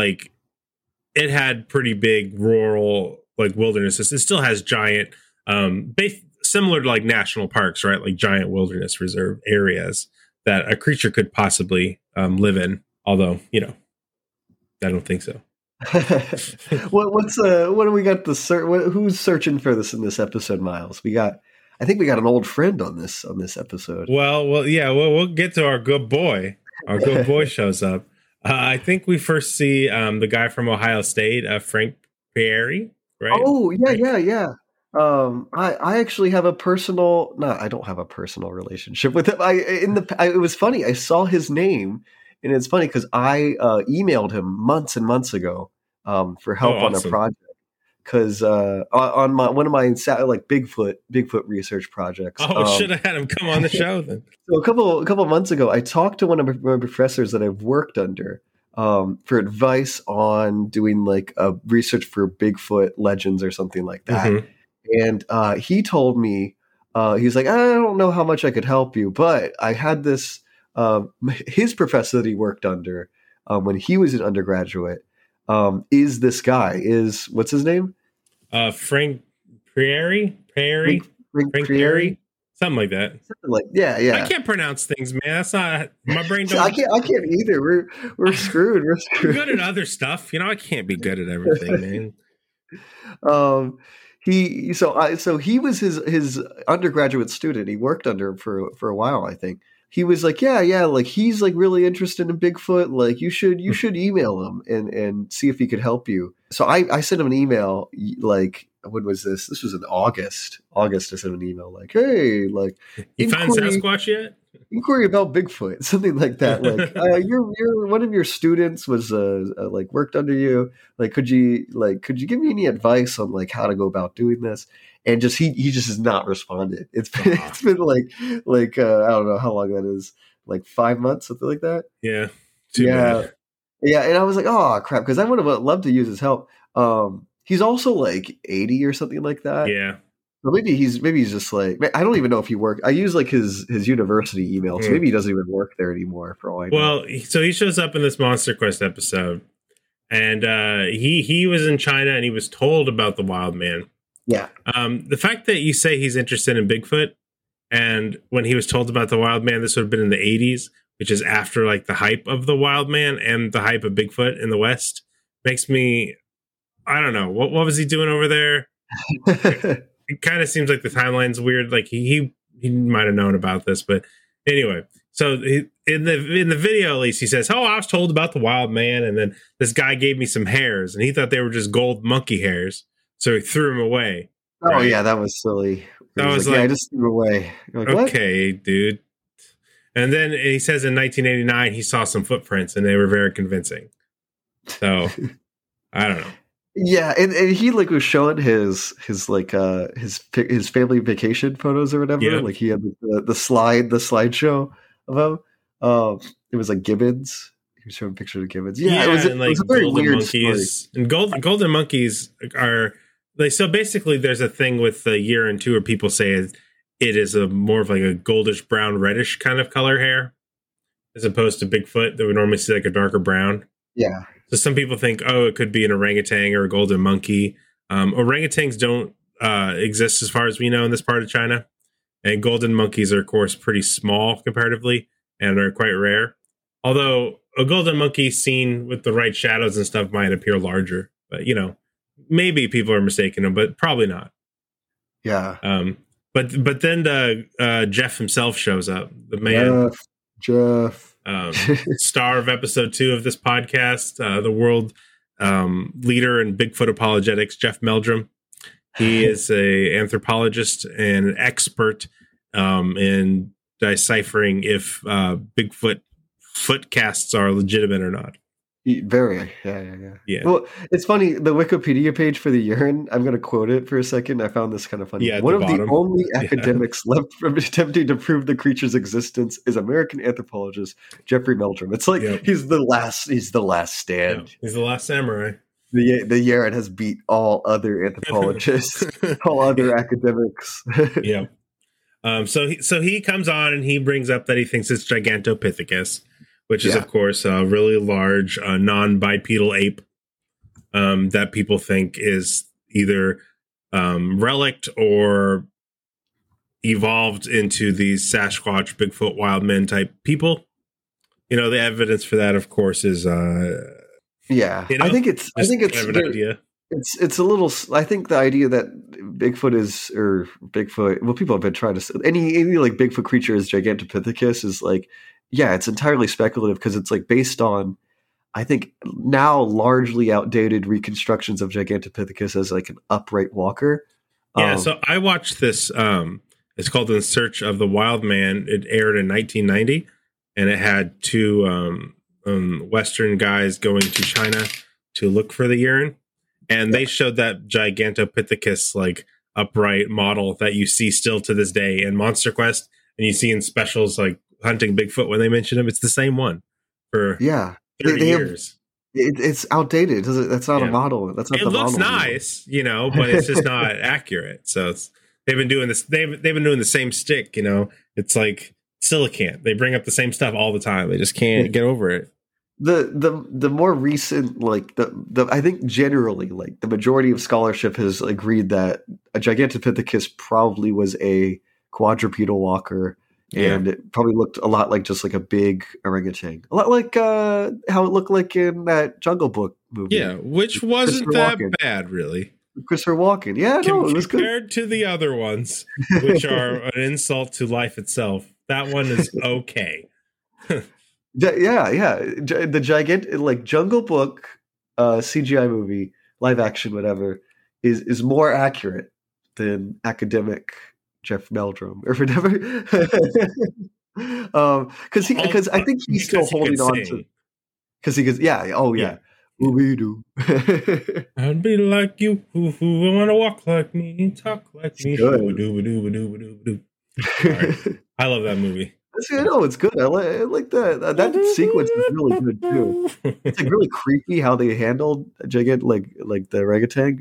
[SPEAKER 9] it had pretty big rural wildernesses. It still has giant similar to national parks, right? Giant wilderness reserve areas that a creature could possibly live in. Although, I don't think so.
[SPEAKER 2] What do we got? Who's searching for this in this episode, Miles? I think we got an old friend on this episode.
[SPEAKER 9] Well, yeah. Well, we'll get to our good boy. Our good boy shows up. I think we first see the guy from Ohio State, Frank Perry, right?
[SPEAKER 2] Oh, yeah. I actually have I don't have a personal relationship with him. It was funny. I saw his name, and it's funny because I emailed him months and months ago for help on a project. Because on one of my Bigfoot research projects.
[SPEAKER 9] Should have had him come on the show then.
[SPEAKER 2] So a couple of months ago, I talked to one of my professors that I've worked under for advice on doing a research for Bigfoot legends or something like that. Mm-hmm. And he told me, he's like, I don't know how much I could help you, but I had this, his professor that he worked under when he was an undergraduate is this guy, what's his name?
[SPEAKER 9] Frank Prairie? Frank Prairie? Something like that.
[SPEAKER 2] Yeah.
[SPEAKER 9] I can't pronounce things, man. That's not my brain.
[SPEAKER 2] I can't either. We're screwed. We're screwed.
[SPEAKER 9] I'm good at other stuff. I can't be good at everything,
[SPEAKER 2] man. He was his undergraduate student. He worked under him for a while, I think. He was like, yeah, like he's like really interested in Bigfoot. Like you should email him and see if he could help you. So I sent him an email like, when was this? This was in August. I sent him an email like, hey, like
[SPEAKER 9] you found Sasquatch yet?
[SPEAKER 2] Inquiry about Bigfoot, something like that. Like you're one of your students was like worked under you. Like could you give me any advice on like how to go about doing this? And just he just has not responded. It's been like I don't know how long that is, like 5 months, something like that.
[SPEAKER 9] Yeah.
[SPEAKER 2] Yeah. And I was like, oh crap, because I would have loved to use his help. He's also like 80 or something like that.
[SPEAKER 9] Yeah.
[SPEAKER 2] So maybe he's just like, I don't even know if he worked. I use like his university email, so maybe he doesn't even work there anymore for all I know.
[SPEAKER 9] Well, so he shows up in this Monster Quest episode, and he was in China and he was told about the wild man.
[SPEAKER 2] Yeah.
[SPEAKER 9] The fact that you say he's interested in Bigfoot, and when he was told about the wild man, this would have been in the 80s, which is after like the hype of the wild man and the hype of Bigfoot in the West, makes me, I don't know, what was he doing over there? It kind of seems like the timeline's weird. Like he might have known about this, but anyway. So in the video, at least, he says, "Oh, I was told about the wild man, and then this guy gave me some hairs, and he thought they were just gold monkey hairs, so he threw them away."
[SPEAKER 2] Oh right? Yeah, that was silly.
[SPEAKER 9] I was like,
[SPEAKER 2] I just threw away. Like,
[SPEAKER 9] okay, what? Dude. And then he says in 1989 he saw some footprints, and they were very convincing. So I don't know.
[SPEAKER 2] Yeah, and he like was showing his family vacation photos or whatever. Yeah. Like he had the slideshow of him. It was like gibbons. He was showing pictures of gibbons. Yeah, it was a very weird
[SPEAKER 9] monkeys.
[SPEAKER 2] Story.
[SPEAKER 9] And golden monkeys are like, so basically there's a thing with the year and two where people say it is a more of like a goldish brown reddish kind of color hair as opposed to Bigfoot that we normally see like a darker brown.
[SPEAKER 2] Yeah.
[SPEAKER 9] So some people think, oh, it could be an orangutan or a golden monkey. Orangutans don't exist as far as we know in this part of China. And golden monkeys are, of course, pretty small comparatively and are quite rare. Although a golden monkey seen with the right shadows and stuff might appear larger. But, maybe people are mistaking them, but probably not.
[SPEAKER 2] Yeah.
[SPEAKER 9] But then Jeff himself shows up. The man.
[SPEAKER 2] Jeff.
[SPEAKER 9] Star of episode 2 of this podcast, the world leader in Bigfoot apologetics, Jeff Meldrum. He is a anthropologist and an expert in deciphering if Bigfoot footcasts are legitimate or not.
[SPEAKER 2] Very, yeah. Well, it's funny. The Wikipedia page for the urine, I'm going to quote it for a second. I found this kind of funny. One of the only academics left from attempting to prove the creature's existence is American anthropologist Jeffrey Meldrum. It's like he's the last stand.
[SPEAKER 9] Yeah, he's the last samurai.
[SPEAKER 2] The urine has beat all other anthropologists, all other academics.
[SPEAKER 9] Yeah. So he comes on and he brings up that he thinks it's Gigantopithecus, which is, of course, a really large non-bipedal ape that people think is either relict or evolved into these Sasquatch, Bigfoot, wild men type people. The evidence for that, of course, is I think it's kind of an idea.
[SPEAKER 2] It's a little. I think the idea that Bigfoot. Well, people have been trying to any like Bigfoot creature is Gigantopithecus is like. Yeah, it's entirely speculative because it's like based on, I think, now largely outdated reconstructions of Gigantopithecus as like an upright walker.
[SPEAKER 9] Yeah, so I watched this. It's called In Search of the Wild Man. It aired in 1990, and it had two Western guys going to China to look for the urine, and they showed that Gigantopithecus like upright model that you see still to this day in Monster Quest, and you see in specials like Hunting Bigfoot when they mention him. It's the same one for 30 years.
[SPEAKER 2] It's outdated. That's not a model. That's not
[SPEAKER 9] it
[SPEAKER 2] the
[SPEAKER 9] looks
[SPEAKER 2] model
[SPEAKER 9] nice, but it's just not accurate. So they've been doing this. They've been doing the same stick. It's like silicate. They bring up the same stuff all the time. They just can't get over it.
[SPEAKER 2] The more recent, like I think generally, like the majority of scholarship has agreed that a Gigantopithecus probably was a quadrupedal walker. And it probably looked a lot like just like a big orangutan, a lot like how it looked like in that Jungle Book movie.
[SPEAKER 9] Yeah, which wasn't that bad, really.
[SPEAKER 2] Christopher Walken. Yeah, no, it was good
[SPEAKER 9] compared to the other ones, which are an insult to life itself. That one is okay.
[SPEAKER 2] Yeah. The gigantic, like Jungle Book, CGI movie, live action, whatever, is more accurate than academic Jeff Meldrum or whatever. Because I think he's still holding on to. Because he goes, yeah. We do.
[SPEAKER 9] I'd be like you, who want to walk like me, talk like me. Right. I love that movie.
[SPEAKER 2] It's good. I like that. That sequence is really good too. It's like really creepy how they handled Gigant, like the orangutan.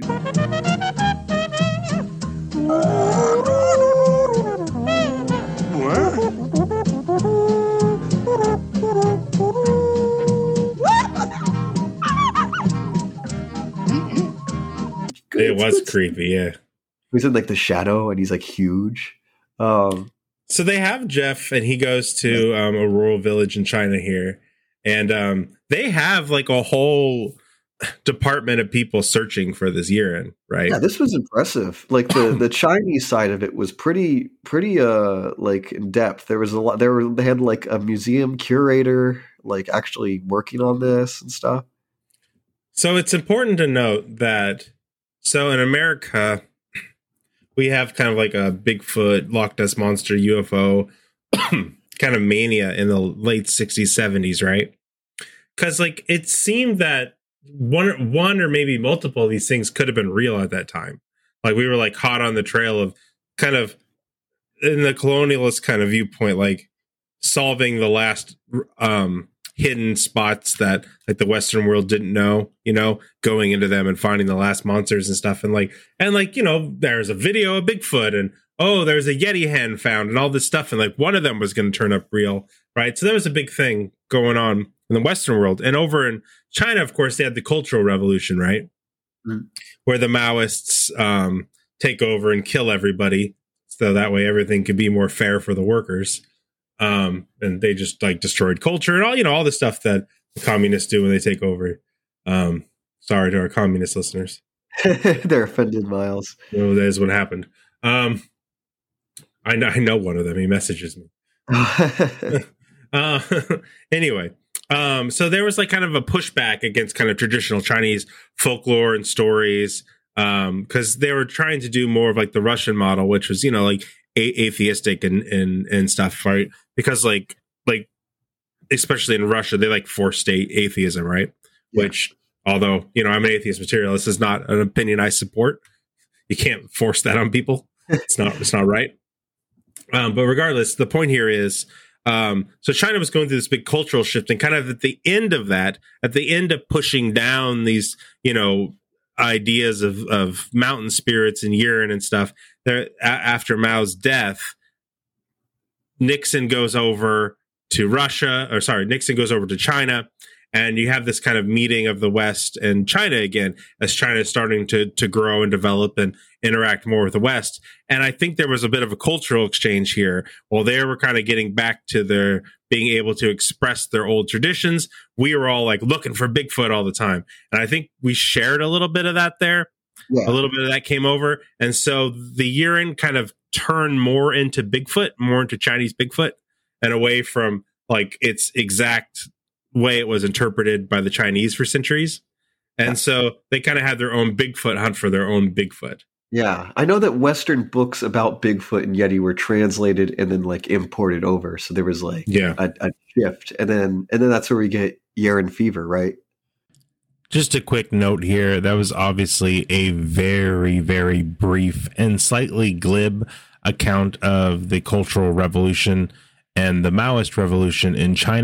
[SPEAKER 9] It was creepy, yeah.
[SPEAKER 2] He's in like the shadow and he's like huge.
[SPEAKER 9] So they have Jeff and he goes to a rural village in China here. And they have like a whole department of people searching for this urine, right?
[SPEAKER 2] Yeah, this was impressive. Like the Chinese side of it was pretty like in depth. There was a lot. They had like a museum curator like actually working on this and stuff.
[SPEAKER 9] So it's important to note that in America, we have kind of like a Bigfoot, Loch Ness Monster, UFO kind of mania in the late 60s, 70s, right? Because like it seemed that one or maybe multiple of these things could have been real at that time. Like we were like hot on the trail of kind of in the colonialist kind of viewpoint, like solving the last hidden spots that like the Western world didn't know, going into them and finding the last monsters and stuff. And there's a video of Bigfoot and, there's a Yeti hen found and all this stuff. And like one of them was going to turn up real. Right. So there was a big thing going on in the Western world. And over in China, of course, they had the Cultural Revolution, right? Mm-hmm. Where the Maoists take over and kill everybody. So that way everything could be more fair for the workers. And they just like destroyed culture and all the stuff that the communists do when they take over. Sorry to our communist listeners.
[SPEAKER 2] They're offended, Miles.
[SPEAKER 9] That is what happened. I know one of them. He messages me. Anyway, so there was like kind of a pushback against kind of traditional Chinese folklore and stories, because they were trying to do more of like the Russian model, which was, like atheistic and stuff, right? Because like especially in Russia, they like forced state atheism, right? Yeah. Which, although, I'm an atheist materialist, this is not an opinion I support. You can't force that on people. It's not right. But regardless, the point here is, so China was going through this big cultural shift, and kind of at the end of that, at the end of pushing down these, ideas of mountain spirits and urine and stuff, there after Mao's death, Nixon goes over to China, and you have this kind of meeting of the West and China again, as China is starting to grow and develop and interact more with the West. And I think there was a bit of a cultural exchange here. While they were kind of getting back to their being able to express their old traditions, we were all like looking for Bigfoot all the time. And I think we shared a little bit of that there. Yeah. A little bit of that came over. And so the urine kind of turned more into Bigfoot, more into Chinese Bigfoot, and away from like its exact way it was interpreted by the Chinese for centuries. And so they kind of had their own Bigfoot hunt for their own Bigfoot.
[SPEAKER 2] Yeah. I know that Western books about Bigfoot and Yeti were translated and then like imported over. So there was like a shift. And then that's where we get Yeren fever, right?
[SPEAKER 10] Just a quick note here. That was obviously a very, very brief and slightly glib account of the Cultural Revolution and the Maoist Revolution in China,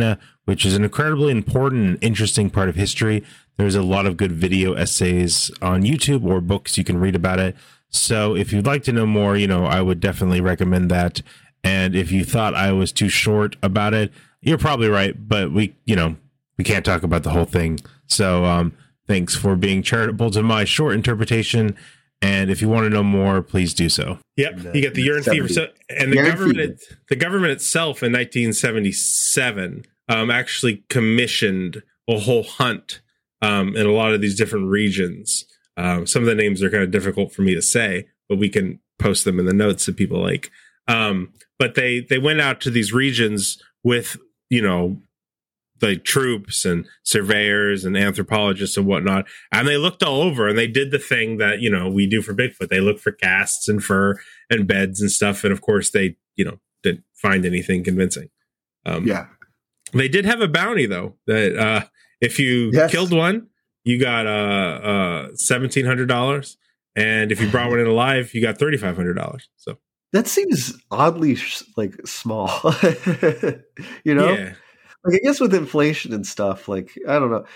[SPEAKER 10] which is an incredibly important and interesting part of history. There's a lot of good video essays on YouTube or books you can read about it. So if you'd like to know more, I would definitely recommend that. And if you thought I was too short about it, you're probably right. But we can't talk about the whole thing. So thanks for being charitable to my short interpretation. And if you want to know more, please do so.
[SPEAKER 9] Yep, you get the urine fever. So, and the government itself in 1977 actually commissioned a whole hunt in a lot of these different regions. Some of the names are kind of difficult for me to say, but we can post them in the notes if people like. But they went out to these regions with, the troops and surveyors and anthropologists and whatnot. And they looked all over and they did the thing that, we do for Bigfoot. They look for casts and fur and beds and stuff. And of course they, didn't find anything convincing. They did have a bounty though, that if you killed one, you got $1,700. And if you brought one in alive, you got $3,500. So
[SPEAKER 2] that seems oddly small, Yeah. I guess with inflation and stuff, I don't know,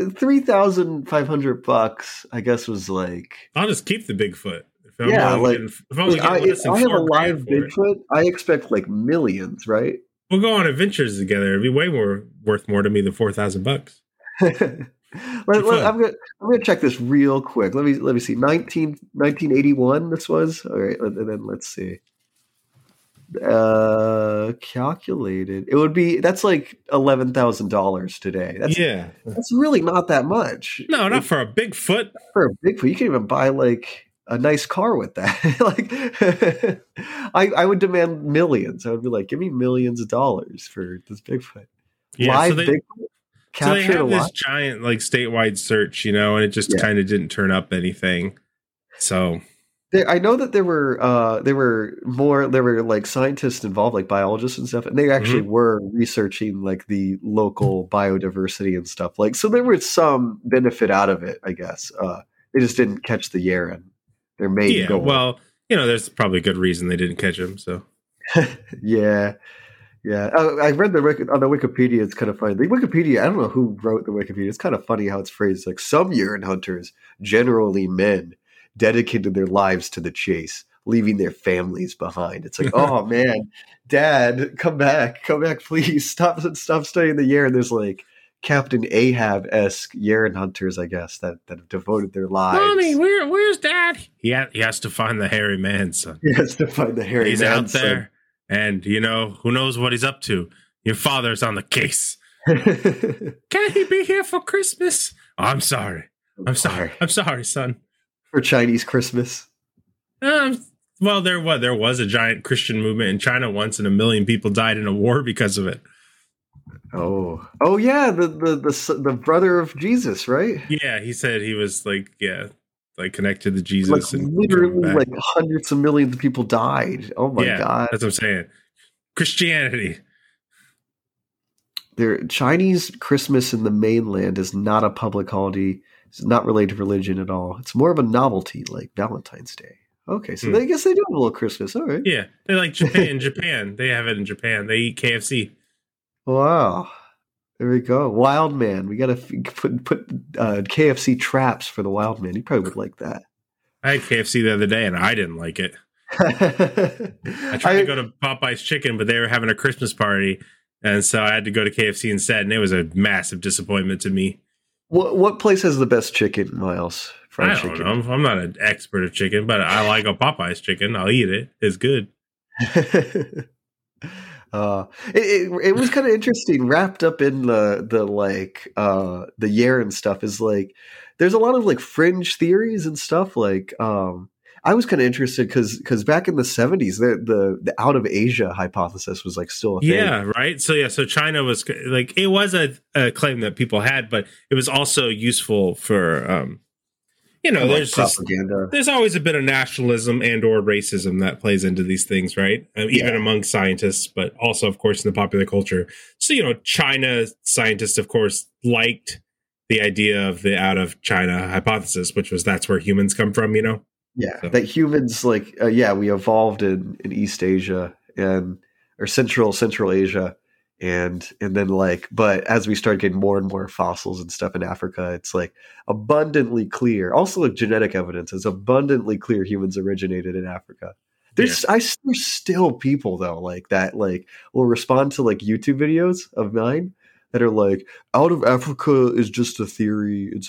[SPEAKER 2] $3,500, I guess was
[SPEAKER 9] I'll just keep the Bigfoot.
[SPEAKER 2] I have a live Bigfoot. I expect millions, right?
[SPEAKER 9] We'll go on adventures together. It'd be way more worth more to me than $4,000.
[SPEAKER 2] I'm gonna check this real quick. Let me see. 1981. This was all right, and then let's see. Calculated, it would be that's $11,000 today. That's really not that much.
[SPEAKER 9] No, not for a Bigfoot.
[SPEAKER 2] For a Bigfoot, you can even buy a nice car with that. I would demand millions. I would be give me millions of dollars for this Bigfoot.
[SPEAKER 9] Yeah,
[SPEAKER 2] live
[SPEAKER 9] Bigfoot. So they have this giant statewide search, and it just kind of didn't turn up anything. So.
[SPEAKER 2] I know that there were scientists involved, biologists and stuff, and they actually were researching the local biodiversity and stuff. So there was some benefit out of it, I guess. They just didn't catch the Yeren. Their main goal.
[SPEAKER 9] Well, there's probably a good reason they didn't catch him. So
[SPEAKER 2] yeah. I read on the Wikipedia. It's kind of funny. The Wikipedia, I don't know who wrote the Wikipedia. It's kind of funny how it's phrased. Some Yeren hunters, generally men, dedicated their lives to the chase, leaving their families behind. It's oh man, Dad, come back, please, stop studying the Yeren. There's Captain Ahab-esque Yeren hunters, I guess, that have devoted their lives.
[SPEAKER 9] Mommy, where's Dad? He has to find the hairy man, son.
[SPEAKER 2] He has to find the hairy man.
[SPEAKER 9] He's out there, and who knows what he's up to. Your father's on the case. Can't he be here for Christmas? Oh, I'm sorry, son.
[SPEAKER 2] For Chinese Christmas.
[SPEAKER 9] Well, there was a giant Christian movement in China once, and 1 million people died in a war because of it.
[SPEAKER 2] Oh yeah, the brother of Jesus, right?
[SPEAKER 9] Yeah, he said he was connected to Jesus, and
[SPEAKER 2] literally hundreds of millions of people died. Oh my God,
[SPEAKER 9] that's what I'm saying. Christianity.
[SPEAKER 2] Chinese Christmas in the mainland is not a public holiday. It's not related to religion at all. It's more of a novelty, like Valentine's Day. Okay, so I guess they do have a little Christmas. All right.
[SPEAKER 9] Yeah, they like Japan. In Japan, they have it in Japan. They eat KFC.
[SPEAKER 2] Wow. There we go. Wild man. We got to put KFC traps for the wild man. He probably would like that.
[SPEAKER 9] I had KFC the other day, and I didn't like it. I tried to go to Popeye's Chicken, but they were having a Christmas party, and so I had to go to KFC instead, and it was a massive disappointment to me.
[SPEAKER 2] What place has the best chicken, Miles?
[SPEAKER 9] I don't know. I'm not an expert of chicken, but I like a Popeye's chicken. I'll eat it. It's good.
[SPEAKER 2] It was kind of interesting. Wrapped up in the Yeren stuff is there's a lot of fringe theories and stuff. I was kind of interested because back in the 70s, the out of Asia hypothesis was still a thing.
[SPEAKER 9] Yeah, right. So China was it was a claim that people had, but it was also useful for there's
[SPEAKER 2] propaganda.
[SPEAKER 9] There's always a bit of nationalism and or racism that plays into these things, right? Even among scientists, but also, of course, in the popular culture. So China scientists, of course, liked the idea of the out of China hypothesis, which was that's where humans come from.
[SPEAKER 2] Yeah, so. That humans we evolved in East Asia or Central Asia, and then like, but as we start getting more and more fossils and stuff in Africa, it's like abundantly clear. Also, like genetic evidence is abundantly clear humans originated in There's there's still people though like that like will respond to like YouTube videos of mine that are like, out of Africa is just a theory. It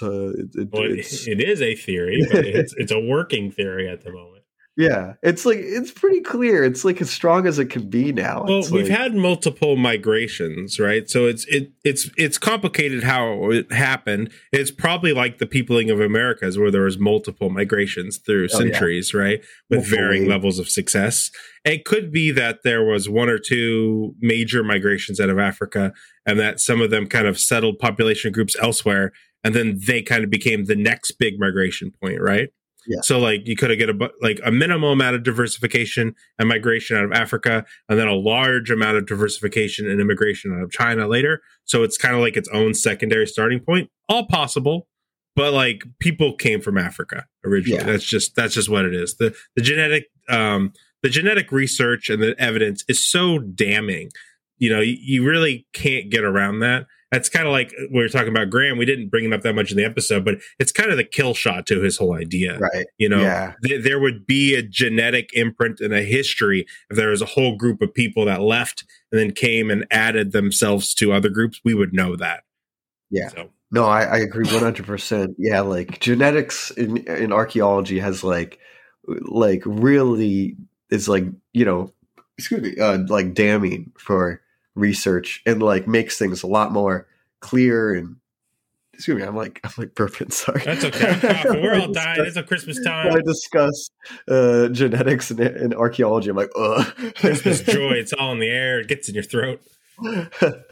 [SPEAKER 9] is a theory, but it's a working theory at the moment.
[SPEAKER 2] Yeah, it's like it's pretty clear. It's like as strong as it can be now.
[SPEAKER 9] Well, we've had multiple migrations, right? So it's complicated how it happened. It's probably like the peopling of Americas, where there was multiple migrations through centuries, right, with varying levels of success. It could be that there was one or two major migrations out of Africa, and that some of them kind of settled population groups elsewhere, and then they kind of became the next big migration point, right?
[SPEAKER 2] Yeah.
[SPEAKER 9] So like you could have get a minimal amount of diversification and migration out of Africa, and then a large amount of diversification and immigration out of China later. So it's kind of like its own secondary starting point. All possible, but like people came from Africa originally. Yeah. That's just what it is. The genetic research and the evidence is so damning. You know, you really can't get around that. That's kind of like we were talking about Graham. We didn't bring it up that much in the episode, but it's kind of the kill shot to his whole idea.
[SPEAKER 2] Right.
[SPEAKER 9] You know, there would be a genetic imprint and a history if there was a whole group of people that left and then came and added themselves to other groups. We would know that.
[SPEAKER 2] Yeah. So. No, I agree 100%. Yeah. Like genetics in archaeology has like really is like, you know, like damning for research and like makes things a lot more clear and excuse me, I'm like burping, sorry.
[SPEAKER 9] That's okay. We're all dying. It's a Christmas time.
[SPEAKER 2] When I discuss genetics and archaeology, I'm like, ugh.
[SPEAKER 9] Christmas joy, it's all in the air, it gets in your throat.
[SPEAKER 2] No,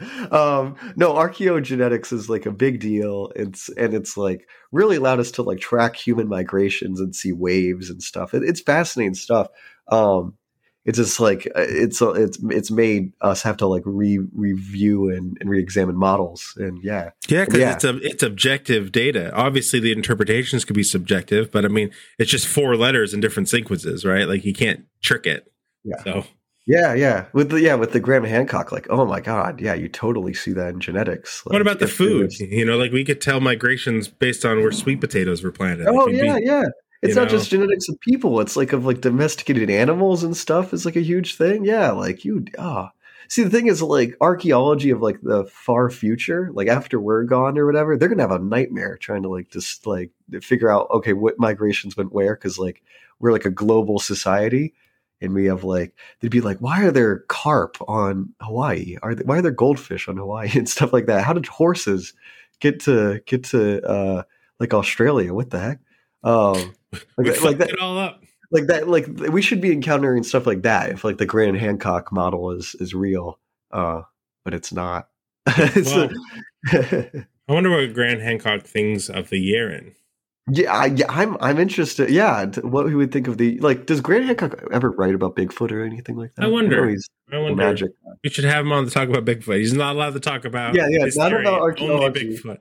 [SPEAKER 2] archaeogenetics is like a big deal. It's like really allowed us to like track human migrations and see waves and stuff. It's fascinating stuff. It's just like it's made us have to like review and re-examine models and
[SPEAKER 9] because it's objective data. Obviously, the interpretations could be subjective, but I mean, it's just 4 letters in different sequences, right? Like you can't trick it.
[SPEAKER 2] Yeah.
[SPEAKER 9] So
[SPEAKER 2] with the Graham Hancock, like oh my god, yeah, you totally see that in genetics. Like,
[SPEAKER 9] what about the food? You know, like we could tell migrations based on where sweet potatoes were planted.
[SPEAKER 2] Oh yeah. It's not just genetics of people. It's like of like domesticated animals and stuff is like a huge thing. Yeah. Like see, the thing is like archaeology of like the far future, like after we're gone or whatever, they're going to have a nightmare trying to like just like figure out, okay, what migrations went where. Cause like we're like a global society and we have like, they'd be like, why are there carp on Hawaii? Why are there goldfish on Hawaii and stuff like that? How did horses get to like Australia? What the heck?
[SPEAKER 9] We fucked it all up.
[SPEAKER 2] Like that, like we should be encountering stuff like that if like the Graham Hancock model is real, but it's not.
[SPEAKER 9] I wonder what Graham Hancock thinks of the Yeren.
[SPEAKER 2] I'm interested. Yeah, what he would think of the like. Does Graham Hancock ever write about Bigfoot or anything like that?
[SPEAKER 9] I wonder.
[SPEAKER 2] He's
[SPEAKER 9] magic. We should have him on to talk about Bigfoot. He's not allowed to talk about.
[SPEAKER 2] Not about archaeology.
[SPEAKER 9] Only Bigfoot.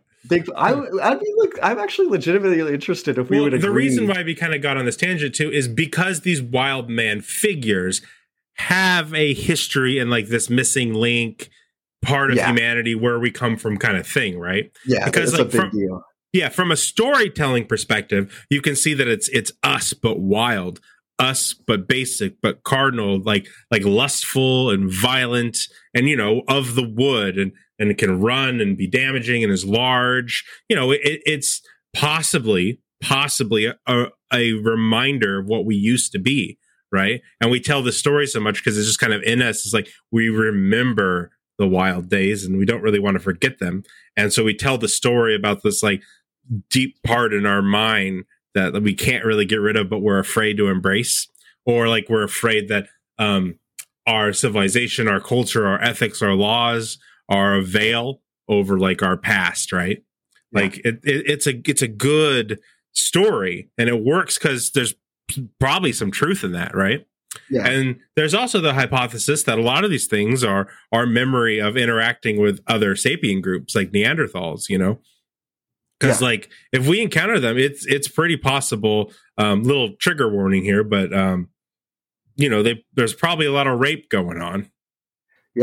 [SPEAKER 2] I'm actually legitimately interested if we would agree.
[SPEAKER 9] The reason why we kind of got on this tangent too is because these wild man figures have a history and like this missing link part of humanity where we come from kind of thing, right?
[SPEAKER 2] Yeah,
[SPEAKER 9] because
[SPEAKER 2] like a big deal.
[SPEAKER 9] Yeah, from a storytelling perspective, you can see that it's us but wild, us but basic, but cardinal, like lustful and violent, and you know, of the wood, and it can run and be damaging and is large. You know, it's possibly a reminder of what we used to be, right? And we tell the story so much because it's just kind of in us. It's like we remember the wild days and we don't really want to forget them, and so we tell the story about this like deep part in our mind that we can't really get rid of, but we're afraid to embrace, or like we're afraid that our civilization, our culture, our ethics, our laws are a veil over like our past, right? Yeah. Like it's a good story, and it works because there's probably some truth in that, right?
[SPEAKER 2] Yeah.
[SPEAKER 9] And there's also the hypothesis that a lot of these things are our memory of interacting with other sapien groups like Neanderthals, you know? Because like if we encounter them, it's pretty possible. Little trigger warning here, but you know, there's probably a lot of rape going on.
[SPEAKER 2] Yeah.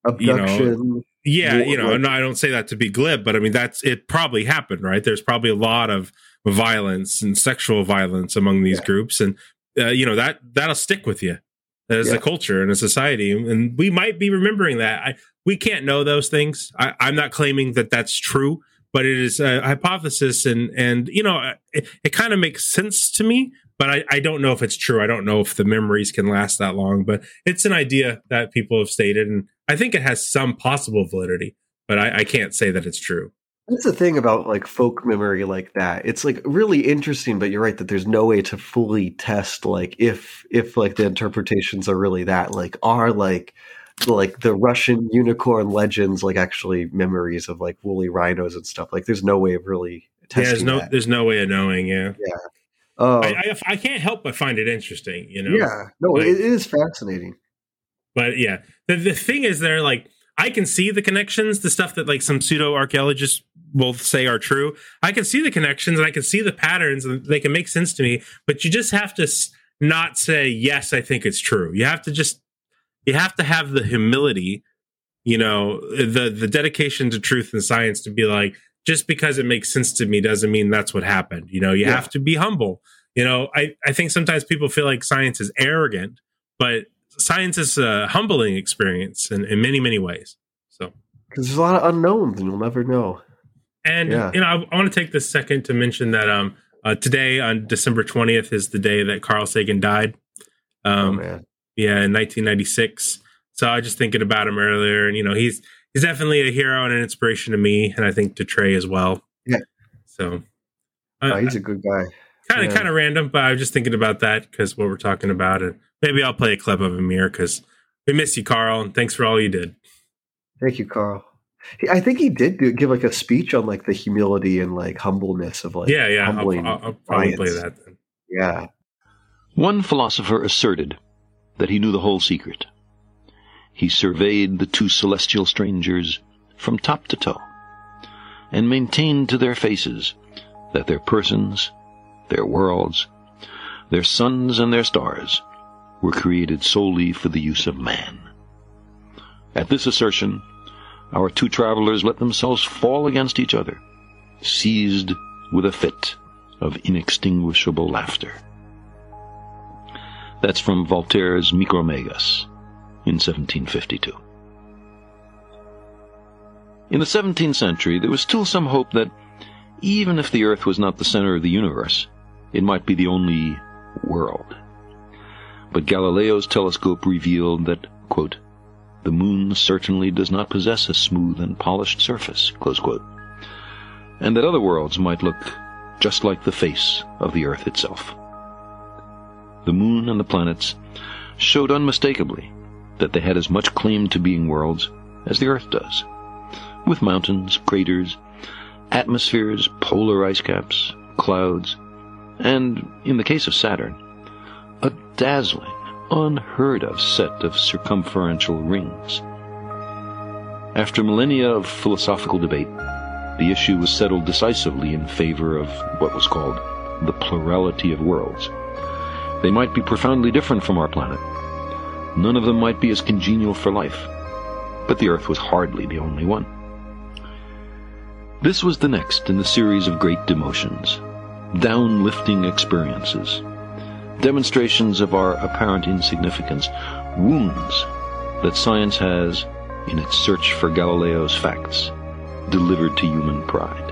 [SPEAKER 2] abduction.
[SPEAKER 9] No, I don't say that to be glib, but I mean, it probably happened, right? There's probably a lot of violence and sexual violence among these groups. And, that'll stick with you as a culture and a society. And we might be remembering that. We can't know those things. I'm not claiming that that's true, but it is a hypothesis. And it kind of makes sense to me, but I don't know if it's true. I don't know if the memories can last that long, but it's an idea that people have stated. And I think it has some possible validity, but I can't say that it's true.
[SPEAKER 2] That's the thing about like folk memory like that. It's like really interesting, but you're right that there's no way to fully test like if like the interpretations are really that like are like the Russian unicorn legends like actually memories of like woolly rhinos and stuff. Like there's no way of really testing that.
[SPEAKER 9] There's no way of knowing. Yeah. I can't help but find it interesting.
[SPEAKER 2] Yeah. No, it is fascinating.
[SPEAKER 9] But yeah, the thing is, they're like, I can see the connections, the stuff that like some pseudo archaeologists will say are true. I can see the connections and I can see the patterns and they can make sense to me, but you just have to not say, yes, I think it's true. You have to have the humility, the dedication to truth and science to be like, just because it makes sense to me doesn't mean that's what happened. You have to be humble. I think sometimes people feel like science is arrogant, but science is a humbling experience in many, many ways. So,
[SPEAKER 2] because there's a lot of unknowns and you'll never know.
[SPEAKER 9] And, I want to take this second to mention that today on December 20th is the day that Carl Sagan died. In 1996. So I was just thinking about him earlier, and, he's definitely a hero and an inspiration to me, and I think to Trey as well.
[SPEAKER 2] Yeah.
[SPEAKER 9] So
[SPEAKER 2] he's a good guy.
[SPEAKER 9] Kind of random, but I was just thinking about that because what we're talking about, and maybe I'll play a clip of him here because we miss you, Carl, and thanks for all you did.
[SPEAKER 2] Thank you, Carl. I think he did give like a speech on like the humility and like humbleness of like humbling.
[SPEAKER 9] I'll probably play that then.
[SPEAKER 2] Yeah.
[SPEAKER 11] One philosopher asserted that he knew the whole secret. He surveyed the two celestial strangers from top to toe and maintained to their faces that their persons, their worlds, their suns and their stars were created solely for the use of man. At this assertion, our two travelers let themselves fall against each other, seized with a fit of inextinguishable laughter. That's from Voltaire's Micromegas in 1752. In the 17th century, there was still some hope that even if the Earth was not the center of the universe, it might be the only world. But Galileo's telescope revealed that, quote, the moon certainly does not possess a smooth and polished surface, close quote, and that other worlds might look just like the face of the Earth itself. The moon and the planets showed unmistakably that they had as much claim to being worlds as the Earth does, with mountains, craters, atmospheres, polar ice caps, clouds, and, in the case of Saturn, a dazzling, unheard-of set of circumferential rings. After millennia of philosophical debate, the issue was settled decisively in favor of what was called the plurality of worlds. They might be profoundly different from our planet. None of them might be as congenial for life, but the Earth was hardly the only one. This was the next in the series of great demotions, downlifting experiences, demonstrations of our apparent insignificance, wounds that science has, in its search for Galileo's facts, delivered to human pride.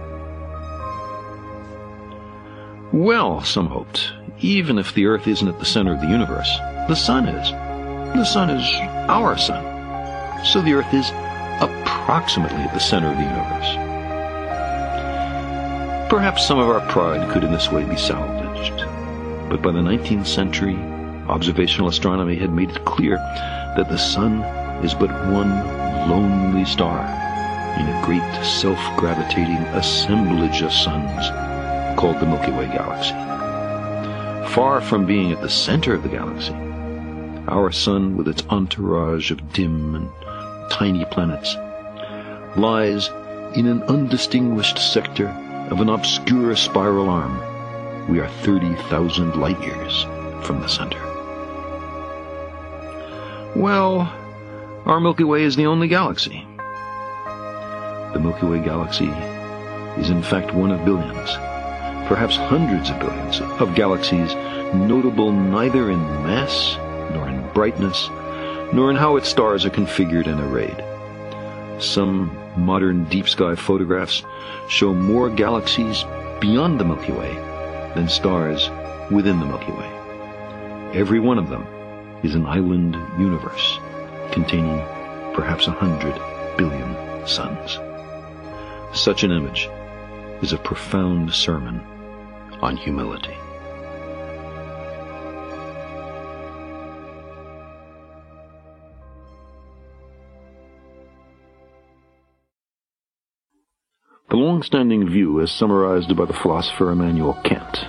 [SPEAKER 11] Well, some hoped, even if the Earth isn't at the center of the universe, the Sun is. The Sun is our sun. So the Earth is approximately at the center of the universe. Perhaps some of our pride could in this way be salvaged. But by the 19th century, observational astronomy had made it clear that the Sun is but one lonely star in a great self-gravitating assemblage of suns called the Milky Way galaxy. Far from being at the center of the galaxy, our Sun, with its entourage of dim and tiny planets, lies in an undistinguished sector of an obscure spiral arm. We are 30,000 light years from the center. Well, Our Milky Way is the only galaxy. The Milky Way galaxy is in fact one of billions, perhaps hundreds of billions, of galaxies notable neither in mass, nor in brightness, nor in how its stars are configured and arrayed. Some modern deep sky photographs show more galaxies beyond the Milky Way than stars within the Milky Way. Every one of them is an island universe containing perhaps 100 billion suns. Such an image is a profound sermon on humility. The long-standing view is summarized by the philosopher Immanuel Kant,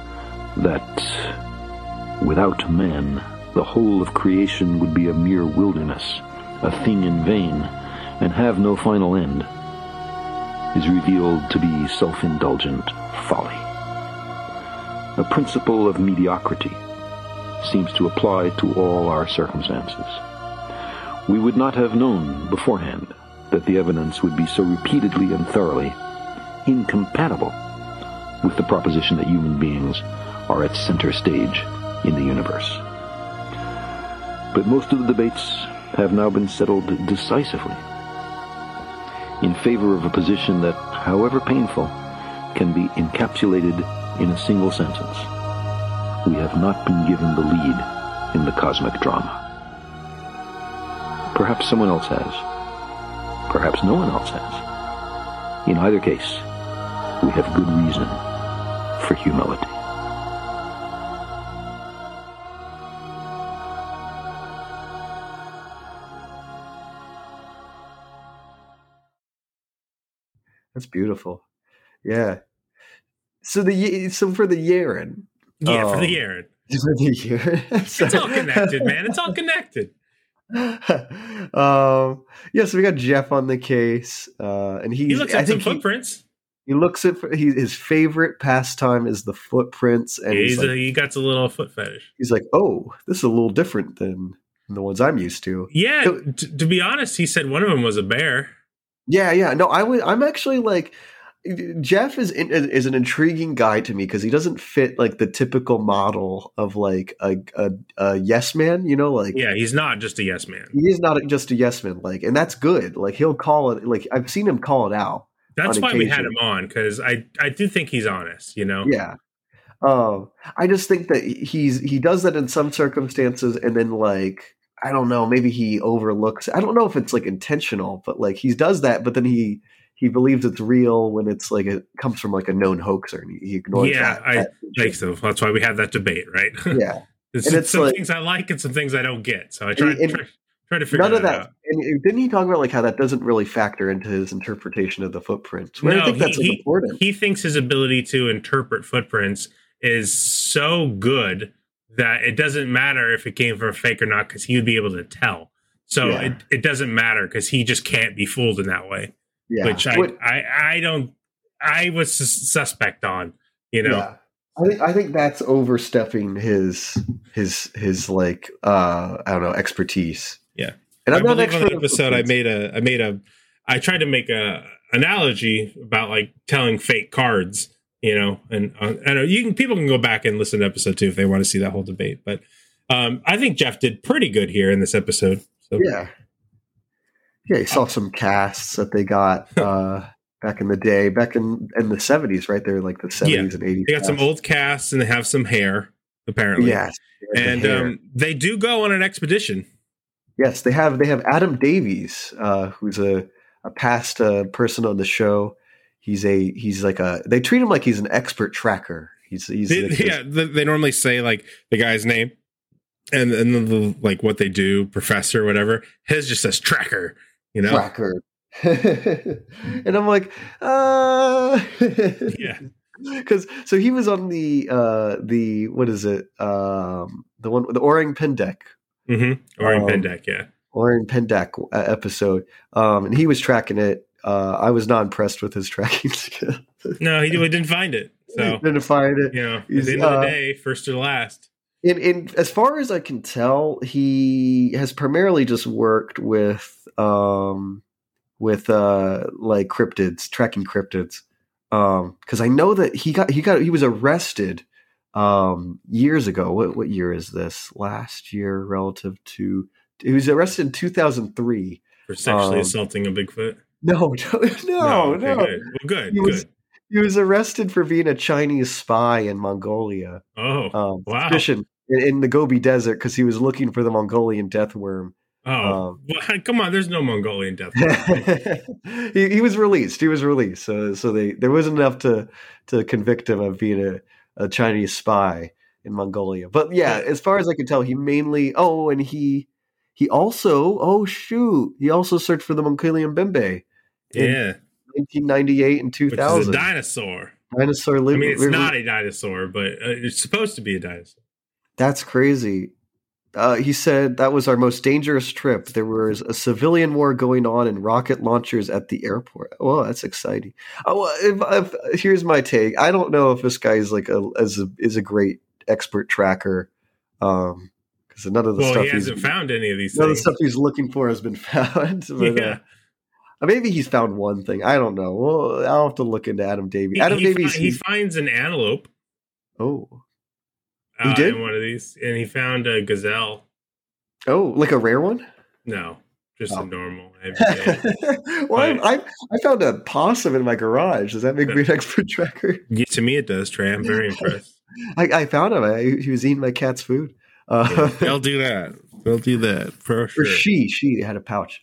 [SPEAKER 11] that without man, the whole of creation would be a mere wilderness, a thing in vain, and have no final end, is revealed to be self-indulgent folly. A principle of mediocrity seems to apply to all our circumstances. We would not have known beforehand that the evidence would be so repeatedly and thoroughly incompatible with the proposition that human beings are at center stage in the universe. But most of the debates have now been settled decisively in favor of a position that, however painful, can be encapsulated in a single sentence. We have not been given the lead in the cosmic drama. Perhaps someone else has. Perhaps no one else has. In either case, we have good reason for humility.
[SPEAKER 2] That's beautiful. Yeah. So for the Yaren.
[SPEAKER 9] Yeah, for the Yaren.
[SPEAKER 2] For the Yaren.
[SPEAKER 9] It's all connected, man. It's all connected.
[SPEAKER 2] Yeah, so we got Jeff on the case, and
[SPEAKER 9] he looks at some footprints.
[SPEAKER 2] He looks at his favorite pastime is the footprints, and
[SPEAKER 9] he got a little foot fetish.
[SPEAKER 2] He's like, "Oh, this is a little different than the ones I'm used to."
[SPEAKER 9] Yeah, to be honest, he said one of them was a bear.
[SPEAKER 2] Yeah. No, I'm actually like, Jeff is an intriguing guy to me because he doesn't fit like the typical model of like a yes man, you know, like
[SPEAKER 9] he's not just a yes man.
[SPEAKER 2] He is not just a yes man, like, and that's good. Like he'll call it, like I've seen him call it out.
[SPEAKER 9] That's why we had him on, because I do think he's honest, you know.
[SPEAKER 2] Yeah. I just think that he does that in some circumstances, and then like I don't know, maybe he overlooks. I don't know if it's like intentional, but like he does that, but then he believes it's real when it's like it comes from like a known hoaxer, and he ignores that.
[SPEAKER 9] Yeah, I think so. That's why we had that debate, right?
[SPEAKER 2] Yeah,
[SPEAKER 9] it's some like, things I like and some things I don't get. So I try to figure none of that out.
[SPEAKER 2] And didn't he talk about like how that doesn't really factor into his interpretation of the footprints?
[SPEAKER 9] No, I think that's important. He thinks his ability to interpret footprints is so good that it doesn't matter if it came from a fake or not, because he would be able to tell. So it doesn't matter because he just can't be fooled in that way. Yeah. Which I was suspect on, you know.
[SPEAKER 2] Yeah. I think that's overstepping his like I don't know, expertise.
[SPEAKER 9] Yeah.
[SPEAKER 2] And
[SPEAKER 9] I'm not expert on the episode. I tried to make a analogy about like telling fake cards, you know, and I know people can go back and listen to episode 2 if they want to see that whole debate. But I think Jeff did pretty good here in this episode. So.
[SPEAKER 2] Yeah, you saw some casts that they got back in the day, back in the 70s, right? They're like the 70s and 80s.
[SPEAKER 9] They got some old casts and they have some hair, apparently.
[SPEAKER 2] Yes,
[SPEAKER 9] and they do go on an expedition.
[SPEAKER 2] Yes, they have Adam Davies, who's a past person on the show. They treat him like he's an expert tracker.
[SPEAKER 9] They normally say like the guy's name and then like what they do, professor, whatever. His just says tracker, you know.
[SPEAKER 2] Tracker. And I'm like,
[SPEAKER 9] yeah.
[SPEAKER 2] Because so he was on the what is it? The one, the Orang Pendek.
[SPEAKER 9] Mm-hmm. Orang Pendek, yeah.
[SPEAKER 2] Orang Pendek episode. And he was tracking it. I was not impressed with his tracking skill.
[SPEAKER 9] No, he didn't find it. So
[SPEAKER 2] didn't find it.
[SPEAKER 9] You know, at the end of the day, first or last.
[SPEAKER 2] As far as I can tell, he has primarily just worked with like cryptids, tracking cryptids. Because I know that he was arrested years ago. What year is this? Last year, relative to he was arrested in 2003
[SPEAKER 9] for sexually assaulting a Bigfoot.
[SPEAKER 2] No.
[SPEAKER 9] Okay, good. Well, good.
[SPEAKER 2] He was arrested for being a Chinese spy in Mongolia.
[SPEAKER 9] Oh, wow.
[SPEAKER 2] Suspicion in the Gobi Desert because he was looking for the Mongolian death worm.
[SPEAKER 9] Oh, well, come on! There's no Mongolian death worm.
[SPEAKER 2] he was released. So there wasn't enough to convict him of being a Chinese spy in Mongolia. But yeah, as far as I can tell, he mainly. Oh, and he also searched for the Mongolian Bembe.
[SPEAKER 9] Yeah.
[SPEAKER 2] 1998 and 2000.
[SPEAKER 9] Which is a dinosaur.
[SPEAKER 2] Dinosaur lived.
[SPEAKER 9] I mean, it's not a dinosaur, but it's supposed to be a dinosaur.
[SPEAKER 2] That's crazy. He said that was our most dangerous trip. There was a civilian war going on and rocket launchers at the airport. Oh, that's exciting. Here's my take. I don't know if this guy is is a great expert tracker. Because none of the stuff
[SPEAKER 9] he hasn't found any of these
[SPEAKER 2] none
[SPEAKER 9] things.
[SPEAKER 2] of the stuff he's looking for has been found. But,
[SPEAKER 9] yeah.
[SPEAKER 2] Maybe he's found one thing. I don't know. Well, I'll have to look into Adam Davies.
[SPEAKER 9] He finds an antelope.
[SPEAKER 2] Oh. He did?
[SPEAKER 9] In one of these. And he found a gazelle.
[SPEAKER 2] Oh, like a rare one?
[SPEAKER 9] No. Just a normal.
[SPEAKER 2] Well, I found a possum in my garage. Does that make me an expert tracker?
[SPEAKER 9] Yeah, to me it does, Trey. I'm very impressed.
[SPEAKER 2] I found him. He was eating my cat's food.
[SPEAKER 9] They'll do that. They'll do that for sure.
[SPEAKER 2] Or she had a pouch.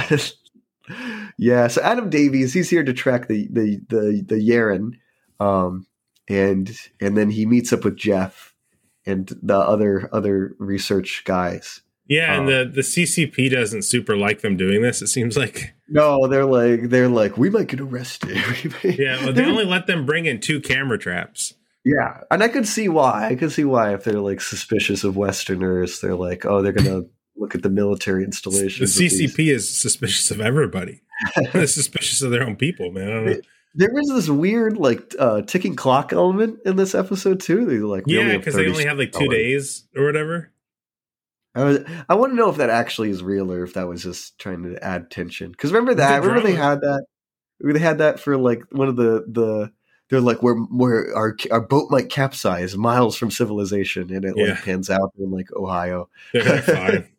[SPEAKER 2] Yeah, so Adam Davies, he's here to track the Yeren, and then he meets up with Jeff and the other research guys.
[SPEAKER 9] Yeah, and the CCP doesn't super like them doing this. It seems like
[SPEAKER 2] no, they're like we might get arrested.
[SPEAKER 9] Yeah, well, they only let them bring in 2 camera traps.
[SPEAKER 2] Yeah, and I could see why. If they're like suspicious of Westerners, they're like, oh, they're gonna look at the military installations.
[SPEAKER 9] The CCP is suspicious of everybody. They're suspicious of their own people, man. I don't know.
[SPEAKER 2] There was this weird ticking clock element in this episode too. They
[SPEAKER 9] because they only have 2 days or whatever.
[SPEAKER 2] I want to know if that actually is real or if that was just trying to add tension. Because remember they had that. They had that for one of the. They're like where our boat might capsize miles from civilization, and it pans out in Ohio.
[SPEAKER 9] Fine.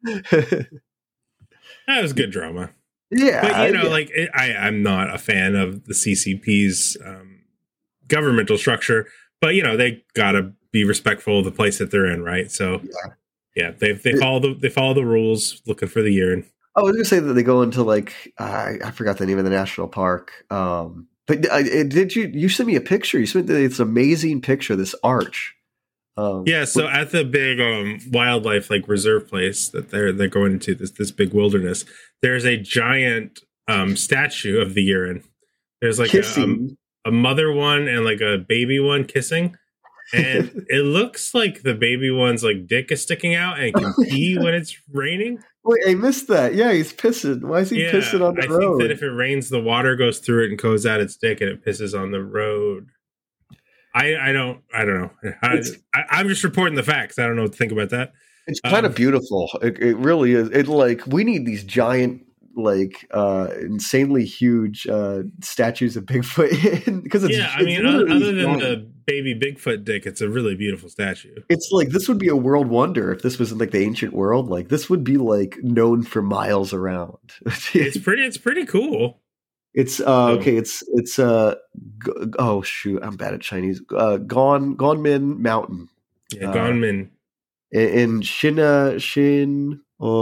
[SPEAKER 9] That was good drama.
[SPEAKER 2] Yeah,
[SPEAKER 9] but I'm not a fan of the CCP's governmental structure, but they gotta be respectful of the place that they're in, right? So they follow the rules, looking for the urine.
[SPEAKER 2] I was gonna say that they go into I forgot the name of the national park. But did you send me a picture? You sent this amazing picture, this arch.
[SPEAKER 9] So at the big wildlife reserve place that they're going into, this big wilderness, there's a giant statue of the urine. There's a mother one and a baby one kissing, and it looks like the baby one's dick is sticking out and can pee when it's raining.
[SPEAKER 2] Wait, I missed that. Yeah, he's pissing. Why is he pissing on the road?
[SPEAKER 9] I think that if it rains, the water goes through it and goes out its dick, and it pisses on the road. I don't know. I'm just reporting the facts. I don't know what to think about that.
[SPEAKER 2] It's kind of beautiful. It really is. We need these giant, insanely huge statues of Bigfoot because it's
[SPEAKER 9] other than the baby Bigfoot dick, it's a really beautiful statue.
[SPEAKER 2] It's this would be a world wonder if this was in the ancient world. This would be known for miles around.
[SPEAKER 9] It's pretty cool.
[SPEAKER 2] It's okay. It's oh shoot, I'm bad at Chinese. Gonmin Mountain.
[SPEAKER 9] Yeah, Gonmin.
[SPEAKER 2] In Jina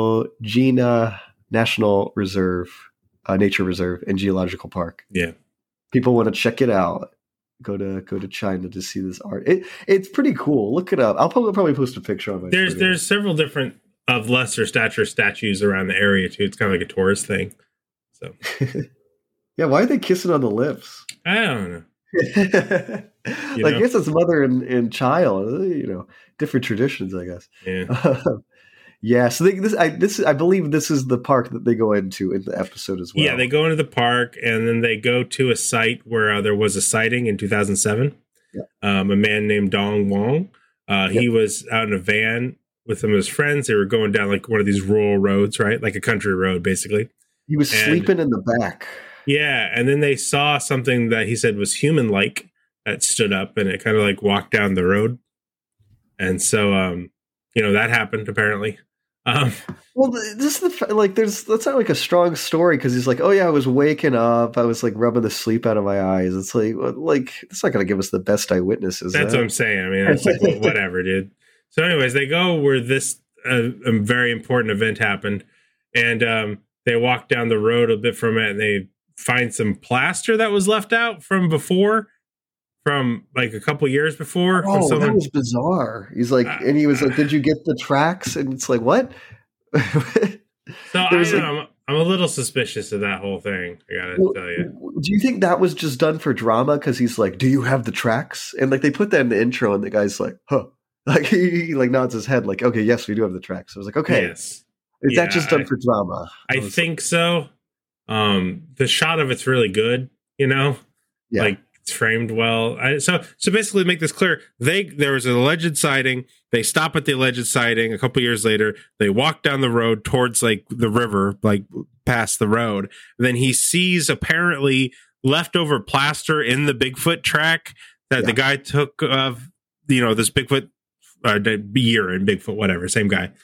[SPEAKER 2] National Reserve, Nature Reserve and Geological Park.
[SPEAKER 9] Yeah,
[SPEAKER 2] people want to check it out. Go to China to see this art. It's pretty cool. Look it up. I'll probably post a picture on my.
[SPEAKER 9] There's several different of lesser stature statues around the area too. It's kind of like a tourist thing. So.
[SPEAKER 2] Yeah, why are they kissing on the lips?
[SPEAKER 9] I don't know.
[SPEAKER 2] I guess it's mother and child. Different traditions, I guess.
[SPEAKER 9] Yeah.
[SPEAKER 2] Yeah. So I believe this is the park that they go into in the episode as well.
[SPEAKER 9] Yeah, they go into the park and then they go to a site where there was a sighting in 2007. Yeah. A man named Dong Wong He was out in a van with some of his friends. They were going down like one of these rural roads, right? Like a country road, basically.
[SPEAKER 2] He was sleeping in the back.
[SPEAKER 9] Yeah. And then they saw something that he said was human-like that stood up, and it kind of like walked down the road. And so, that happened apparently.
[SPEAKER 2] Well, this is that's not like a strong story, because he's like, oh yeah, I was waking up, I was like rubbing the sleep out of my eyes. It's like it's not going to give us the best eyewitnesses.
[SPEAKER 9] That's what I'm saying. I mean, it's like whatever, dude. So, anyways, they go where this a very important event happened, and they walk down the road a bit from it, and they find some plaster that was left out from before. From like a couple years before.
[SPEAKER 2] Oh, that was bizarre. He's like, and he was like, "Did you get the tracks?" And it's like, "What?"
[SPEAKER 9] So I'm a little suspicious of that whole thing. I gotta tell you.
[SPEAKER 2] Do you think that was just done for drama? Because he's like, "Do you have the tracks?" And like they put that in the intro, and the guy's like, "Huh." Like he like nods his head, like, "Okay, yes, we do have the tracks." I was like, "Okay,
[SPEAKER 9] yes."
[SPEAKER 2] Is that just done for drama?
[SPEAKER 9] I think so. The shot of it's really good. Like. It's framed well. So basically, to make this clear, there was an alleged sighting. They stop at the alleged sighting. A couple years later, they walk down the road towards like the river, like past the road. Then he sees apparently leftover plaster in the Bigfoot track that the guy took of this Bigfoot year in Bigfoot, whatever, same guy.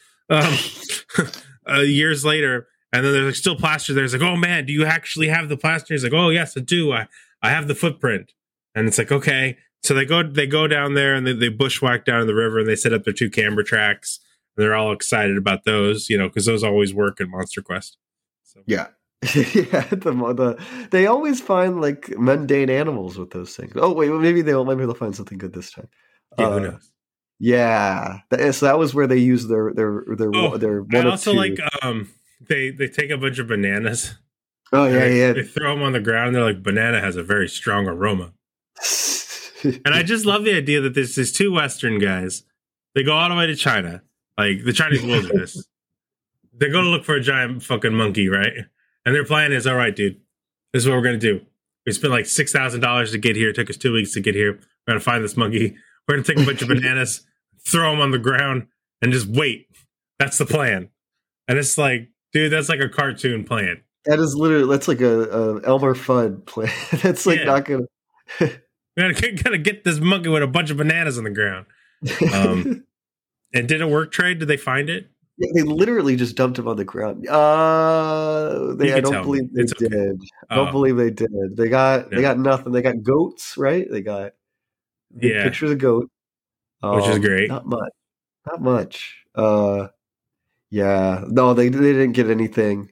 [SPEAKER 9] Years later, and then there's like still plaster there. It's like, oh man, do you actually have the plaster? He's like, oh yes, I do. I have the footprint. And it's like, okay. So they go down there, and they bushwhack down in the river, and they set up their 2 camera tracks. And they're all excited about those, because those always work in Monster Quest. So.
[SPEAKER 2] Yeah. Yeah. They always find like mundane animals with those things. Oh wait, well, maybe they'll find something good this time.
[SPEAKER 9] Yeah, who knows?
[SPEAKER 2] Yeah. So that was where they use their
[SPEAKER 9] I also like they take a bunch of bananas.
[SPEAKER 2] Oh yeah.
[SPEAKER 9] They throw them on the ground. They're like, banana has a very strong aroma. And I just love the idea that there's these 2 Western guys. They go all the way to China, like the Chinese wilderness. They're going to look for a giant fucking monkey, right? And their plan is, all right, dude, this is what we're going to do. We spent like $6,000 to get here. It took us 2 weeks to get here. We're going to find this monkey. We're going to take a bunch of bananas, throw them on the ground, and just wait. That's the plan. And it's like, dude, that's like a cartoon plan.
[SPEAKER 2] That's like a Elmer Fudd plan. That's like not gonna.
[SPEAKER 9] Gotta get this monkey with a bunch of bananas on the ground. And did it work, Trey? Did they find it?
[SPEAKER 2] Yeah, they literally just dumped him on the ground. I don't believe they did. I don't believe they did. They got nothing. They got goats, right? They got pictures of goats,
[SPEAKER 9] which is great.
[SPEAKER 2] Not much. Yeah, no, they didn't get anything.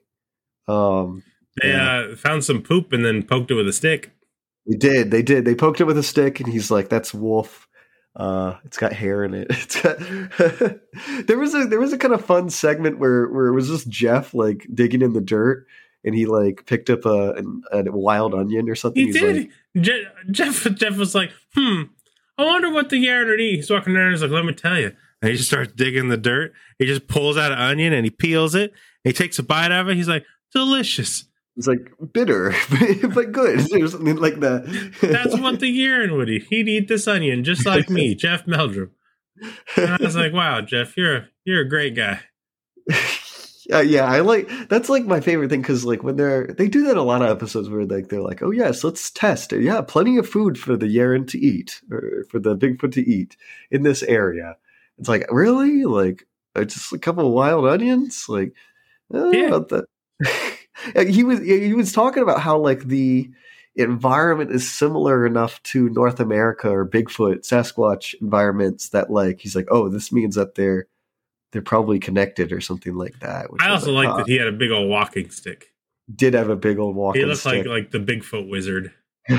[SPEAKER 9] They found some poop and then poked it with a stick.
[SPEAKER 2] They did. They poked it with a stick, and he's like, "That's wolf. It's got hair in it." It's got there was a kind of fun segment where it was just Jeff like digging in the dirt, and he like picked up a wild onion or something.
[SPEAKER 9] He did. Like, Jeff was like, I wonder what the yarn would eat. He's walking around. He's like, let me tell you. And he just starts digging the dirt. He just pulls out an onion and he peels it. He takes a bite out of it. He's like, delicious.
[SPEAKER 2] It's like bitter, but good. Or something like that.
[SPEAKER 9] That's what the Yaren would eat. He'd eat this onion just like me, Jeff Meldrum. And I was like, wow, Jeff, you're a great guy.
[SPEAKER 2] Yeah, that's like my favorite thing, because like when they do that in a lot of episodes where like they're like, oh yes, let's test it. Yeah, plenty of food for the Yaren to eat, or for the Bigfoot to eat in this area. It's like, really? Like just a couple of wild onions? Like, about that. He was talking about how like the environment is similar enough to North America or Bigfoot, Sasquatch environments that like he's like, oh, this means that they're probably connected or something like that.
[SPEAKER 9] I also like that he had a big old walking stick.
[SPEAKER 2] Did have a big old walking stick.
[SPEAKER 9] He looked like the Bigfoot wizard.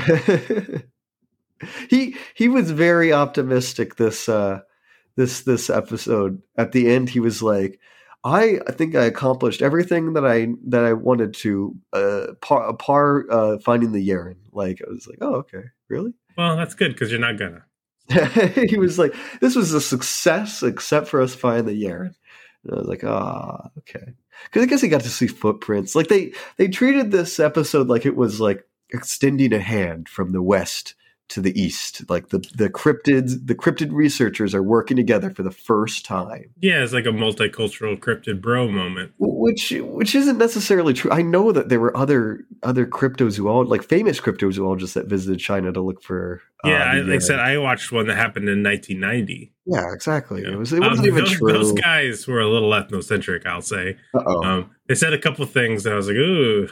[SPEAKER 2] He was very optimistic this episode. At the end, he was like, I think I accomplished everything that I wanted to, finding the Yaren. Like, I was like, oh, okay, really?
[SPEAKER 9] Well, that's good, because you're not gonna.
[SPEAKER 2] He was like, this was a success, except for us finding the Yaren. And I was like, okay. Because I guess he got to see footprints. Like, they treated this episode like it was like extending a hand from the west to the east. Like the cryptid researchers are working together for the first time.
[SPEAKER 9] Yeah, it's like a multicultural cryptid bro moment.
[SPEAKER 2] Which isn't necessarily true. I know that there were other cryptozoologists, like famous cryptozoologists that visited China to look for.
[SPEAKER 9] Like I said, I watched one that happened in 1990.
[SPEAKER 2] Yeah, exactly.
[SPEAKER 9] You know?
[SPEAKER 2] It wasn't even true.
[SPEAKER 9] Those guys were a little ethnocentric, I'll say. They said a couple things that I was like, ooh.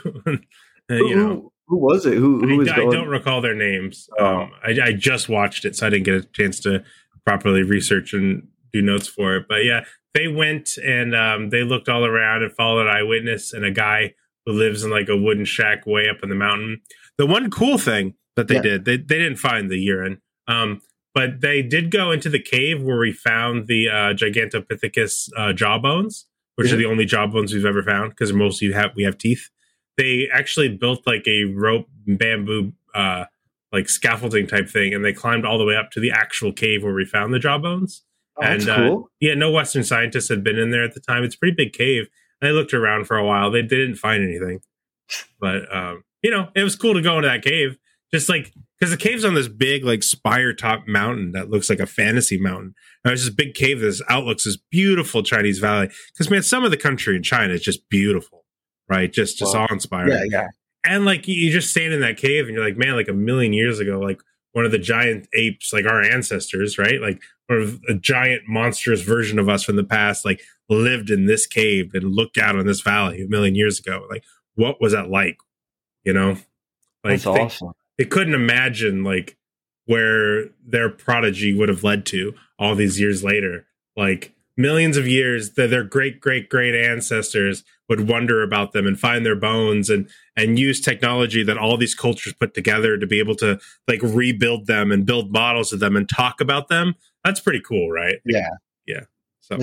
[SPEAKER 2] Who was it? Who was going?
[SPEAKER 9] I don't recall their names. I just watched it, so I didn't get a chance to properly research and do notes for it. But yeah, they went and they looked all around and followed an eyewitness and a guy who lives in like a wooden shack way up in the mountain. The one cool thing that they did, they didn't find the urine, but they did go into the cave where we found the Gigantopithecus jawbones, which are the only jawbones we've ever found because mostly we have teeth. They actually built like a rope bamboo like scaffolding type thing, and they climbed all the way up to the actual cave where we found the jawbones.
[SPEAKER 2] That's cool.
[SPEAKER 9] No Western scientists had been in there at the time. It's a pretty big cave. And they looked around for a while. They didn't find anything. But, it was cool to go into that cave. Just like, because the cave's on this big, like, spire top mountain that looks like a fantasy mountain. And there's this big cave that outlooks this beautiful Chinese valley. Because, man, some of the country in China is just beautiful, right? Just awe-inspiring.
[SPEAKER 2] Yeah.
[SPEAKER 9] And, like, you just stand in that cave and you're like, man, like a million years ago, like, one of the giant apes, like our ancestors, right? Like, one of a giant monstrous version of us from the past, like, lived in this cave and looked out on this valley a million years ago. Like, what was that like? Like,
[SPEAKER 2] that's awesome.
[SPEAKER 9] They couldn't imagine like where their prodigy would have led to all these years later. Like millions of years that their great ancestors would wonder about them and find their bones and use technology that all these cultures put together to be able to like rebuild them and build models of them and talk about them. That's pretty cool, right?
[SPEAKER 2] Yeah.
[SPEAKER 9] So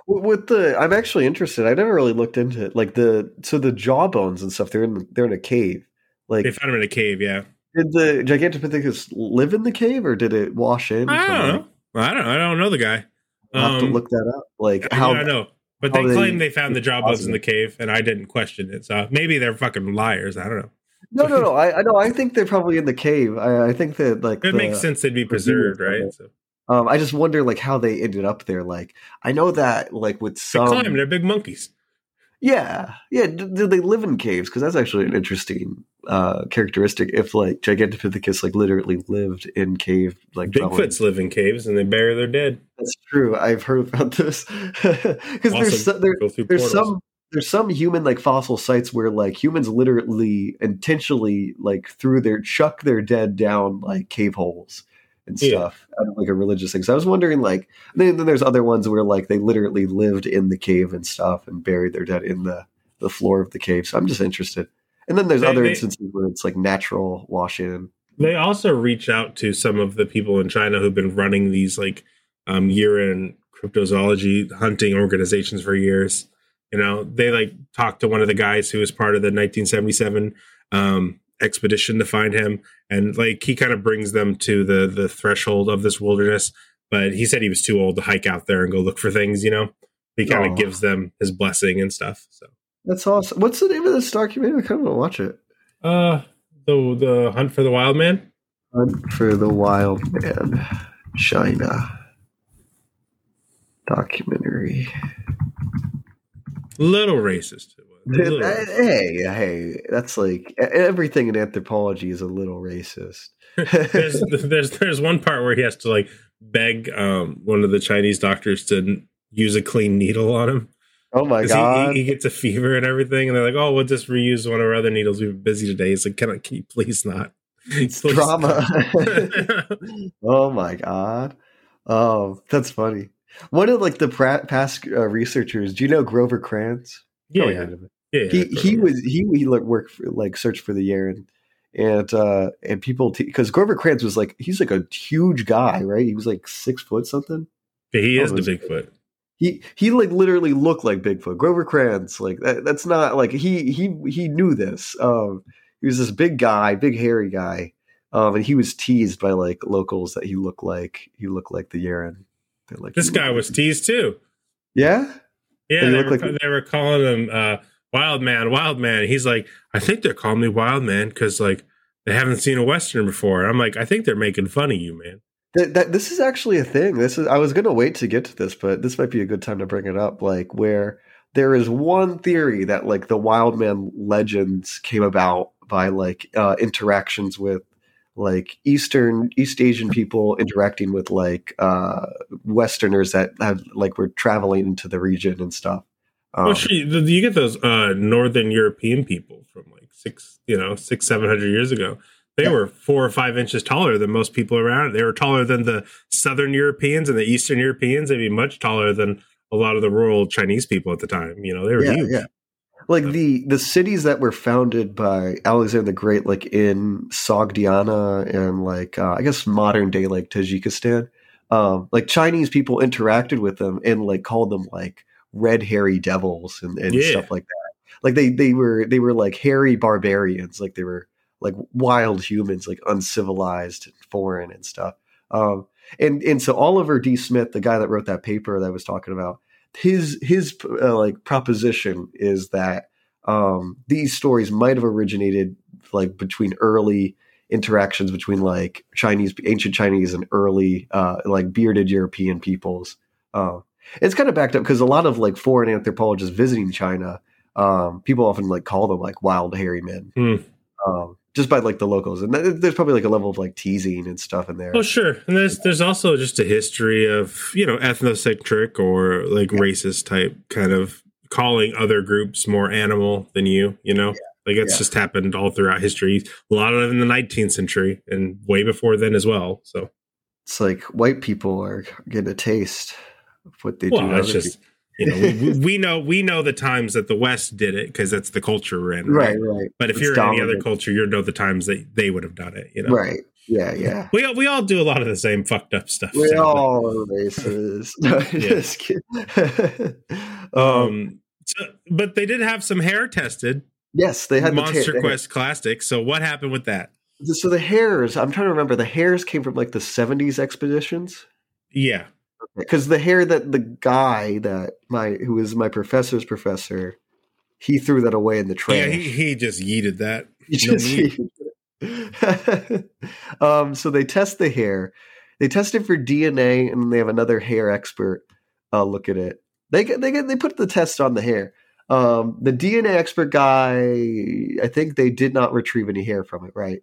[SPEAKER 2] I'm actually interested. I never really looked into it. Like the jawbones and stuff, they're in a cave. Like
[SPEAKER 9] they found them in a cave, yeah.
[SPEAKER 2] Did the Gigantopithecus live in the cave or did it wash in?
[SPEAKER 9] I don't know the guy.
[SPEAKER 2] I'll have to look that up. Like how
[SPEAKER 9] I know. But they claim they found the jawbones in the cave, and I didn't question it. So maybe they're fucking liars. I don't know.
[SPEAKER 2] No. I know. I think they're probably in the cave. I think that like
[SPEAKER 9] it makes sense they'd be preserved, right? So.
[SPEAKER 2] I just wonder like how they ended up there. Like I know that like with some
[SPEAKER 9] they climb, they're big monkeys.
[SPEAKER 2] Yeah. Do they live in caves? Because that's actually an interesting characteristic. If like Gigantopithecus like literally lived in cave, like
[SPEAKER 9] Bigfoots live in caves and they bury their dead.
[SPEAKER 2] That's true. I've heard about this because there's some human like fossil sites where like humans literally intentionally like chuck their dead down like cave holes and stuff out of like a religious thing. So I was wondering like then there's other ones where like they literally lived in the cave and stuff and buried their dead in the floor of the cave. So I'm just interested. And then there's other instances where it's like natural wash in.
[SPEAKER 9] They also reach out to some of the people in China who've been running these like year-end cryptozoology hunting organizations for years. They like talked to one of the guys who was part of the 1977 expedition to find him, and like he kind of brings them to the threshold of this wilderness, but he said he was too old to hike out there and go look for things. He kind of gives them his blessing and stuff. So
[SPEAKER 2] that's awesome. What's the name of this documentary? I kind of want to watch it.
[SPEAKER 9] The Hunt for the Wild Man.
[SPEAKER 2] Hunt for the Wild Man, China documentary.
[SPEAKER 9] Little racist.
[SPEAKER 2] Hey, that's like everything in anthropology is a little racist.
[SPEAKER 9] there's one part where he has to like beg one of the Chinese doctors to use a clean needle on him.
[SPEAKER 2] Oh my god!
[SPEAKER 9] He gets a fever and everything, and they're like, "Oh, we'll just reuse one of our other needles. We've been busy today." He's like, "Can you please not?"
[SPEAKER 2] It's drama. Oh my god! Oh, that's funny. One of like the past researchers. Do you know Grover Krantz?
[SPEAKER 9] Yeah.
[SPEAKER 2] He worked for like search for the Yeren, and people because Grover Krantz was like he's like a huge guy, right? He was like 6 foot something.
[SPEAKER 9] Yeah, he is the Bigfoot.
[SPEAKER 2] He like literally looked like Bigfoot. Grover Krantz, like that's not like he knew this. He was this big guy, big hairy guy, and he was teased by like locals that he looked like the Yeren. Like,
[SPEAKER 9] this guy was teased too.
[SPEAKER 2] Yeah.
[SPEAKER 9] Yeah, they were calling him Wild Man. He's like, I think they're calling me Wild Man because like they haven't seen a Western before. I'm like, I think they're making fun of you, man.
[SPEAKER 2] This is actually a thing. I was going to wait to get to this, but this might be a good time to bring it up. Like, where there is one theory that like the wild man legends came about by like interactions with like East Asian people interacting with like Westerners that had like were traveling into the region and stuff.
[SPEAKER 9] Well, you get those Northern European people from like 700 years ago. They were 4 or 5 inches taller than most people around. They were taller than the Southern Europeans and the Eastern Europeans. They'd be much taller than a lot of the rural Chinese people at the time. You know, they were huge. Yeah.
[SPEAKER 2] Like the cities that were founded by Alexander the Great, like in Sogdiana and like I guess modern day like Tajikistan, like Chinese people interacted with them and like called them like red hairy devils and stuff like that. Like they were like hairy barbarians, like they were like wild humans, like uncivilized, foreign and stuff. And so Oliver D. Smith, the guy that wrote that paper that I was talking about, his like proposition is that these stories might have originated like between early interactions between like ancient Chinese and early like bearded European peoples. It's kind of backed up because a lot of like foreign anthropologists visiting China, people often like call them like wild hairy men. Just by like the locals, and there's probably like a level of like teasing and stuff in there.
[SPEAKER 9] Oh, sure. And there's also just a history of ethnocentric or like racist type kind of calling other groups more animal than you. Like it's just happened all throughout history. A lot of it in the 19th century and way before then as well. So
[SPEAKER 2] it's like white people are getting a taste of what they do.
[SPEAKER 9] It's just. We know the times that the West did it because that's the culture we're in,
[SPEAKER 2] right?
[SPEAKER 9] But if you're in any other culture, you know the times that they would have done it,
[SPEAKER 2] right? Yeah.
[SPEAKER 9] We all do a lot of the same fucked up stuff.
[SPEAKER 2] We all are racist. Just kidding.
[SPEAKER 9] But they did have some hair tested.
[SPEAKER 2] Yes, they had
[SPEAKER 9] Monster Quest Classic. So what happened with that?
[SPEAKER 2] So the hairs, I'm trying to remember. The hairs came from like the 70s expeditions.
[SPEAKER 9] Yeah.
[SPEAKER 2] Because the hair that the guy who was my professor's professor, he threw that away in the trash.
[SPEAKER 9] Yeah, he just yeeted that.
[SPEAKER 2] So they test the hair. They test it for DNA, and they have another hair expert look at it. They put the test on the hair. The DNA expert guy, I think they did not retrieve any hair from it. Right?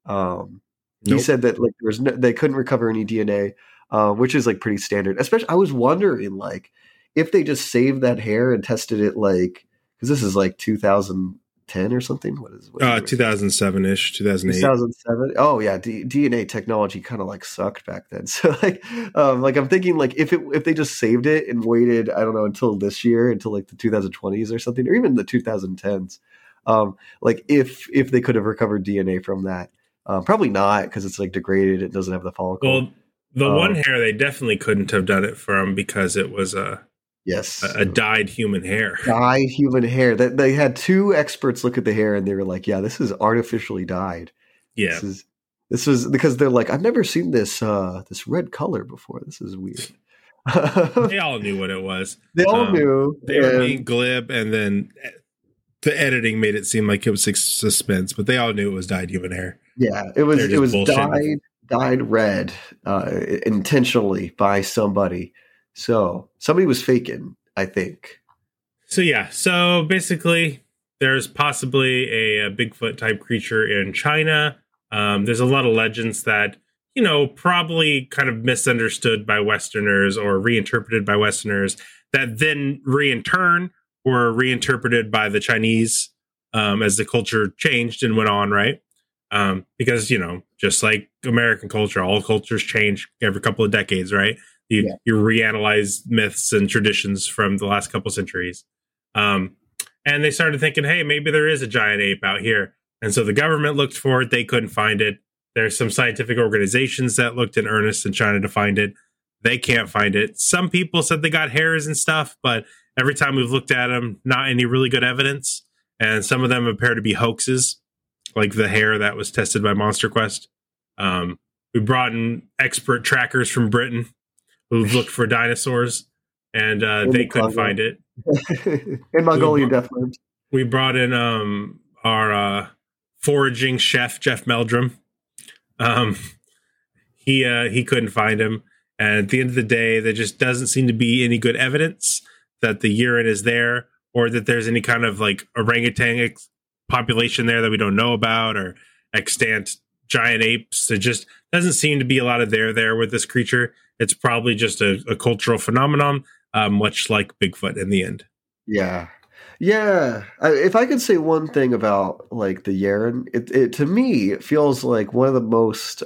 [SPEAKER 2] He said that like they couldn't recover any DNA. Which is like pretty standard. Especially, I was wondering like if they just saved that hair and tested it like because this is like 2010 or something. What is
[SPEAKER 9] 2007-ish, 2008.
[SPEAKER 2] 2007. Oh yeah, DNA technology kind of like sucked back then. So like I'm thinking like if they just saved it and waited, I don't know, until this year, until like the 2020s or something, or even the 2010s. Like if they could have recovered DNA from that, probably not because it's like degraded. It doesn't have the follicle.
[SPEAKER 9] Well, the one hair they definitely couldn't have done it from because it was a dyed human hair.
[SPEAKER 2] Dyed human hair. They had 2 experts look at the hair and they were like, "Yeah, this is artificially dyed."
[SPEAKER 9] Yeah,
[SPEAKER 2] this was because they're like, "I've never seen this red color before. This is weird."
[SPEAKER 9] They all knew what it was.
[SPEAKER 2] They all knew.
[SPEAKER 9] They were being glib, and then the editing made it seem like it was suspense, but they all knew it was dyed human hair.
[SPEAKER 2] Yeah, it was dyed red intentionally by somebody. So somebody was faking, I think.
[SPEAKER 9] So basically there's possibly a Bigfoot type creature in China. There's a lot of legends that, probably kind of misunderstood by Westerners or reinterpreted by Westerners that then in turn were reinterpreted by the Chinese as the culture changed and went on, right? Because, just like American culture, all cultures change every couple of decades, right? You reanalyze myths and traditions from the last couple centuries. And they started thinking, hey, maybe there is a giant ape out here. And so the government looked for it. They couldn't find it. There's some scientific organizations that looked in earnest in China to find it. They can't find it. Some people said they got hairs and stuff, but every time we've looked at them, not any really good evidence. And some of them appear to be hoaxes, like the hair that was tested by Monster Quest. We brought in expert trackers from Britain who've looked for dinosaurs, and they couldn't find it.
[SPEAKER 2] In Mongolian Deathland.
[SPEAKER 9] We brought in our foraging chef Jeff Meldrum. He couldn't find him, and at the end of the day, there just doesn't seem to be any good evidence that the urine is there, or that there's any kind of like orangutan population there that we don't know about, or extant giant apes. There just doesn't seem to be a lot of there with this creature. It's probably just a cultural phenomenon, much like Bigfoot in the end.
[SPEAKER 2] Yeah. If I could say one thing about like the Yeren, it to me it feels like one of the most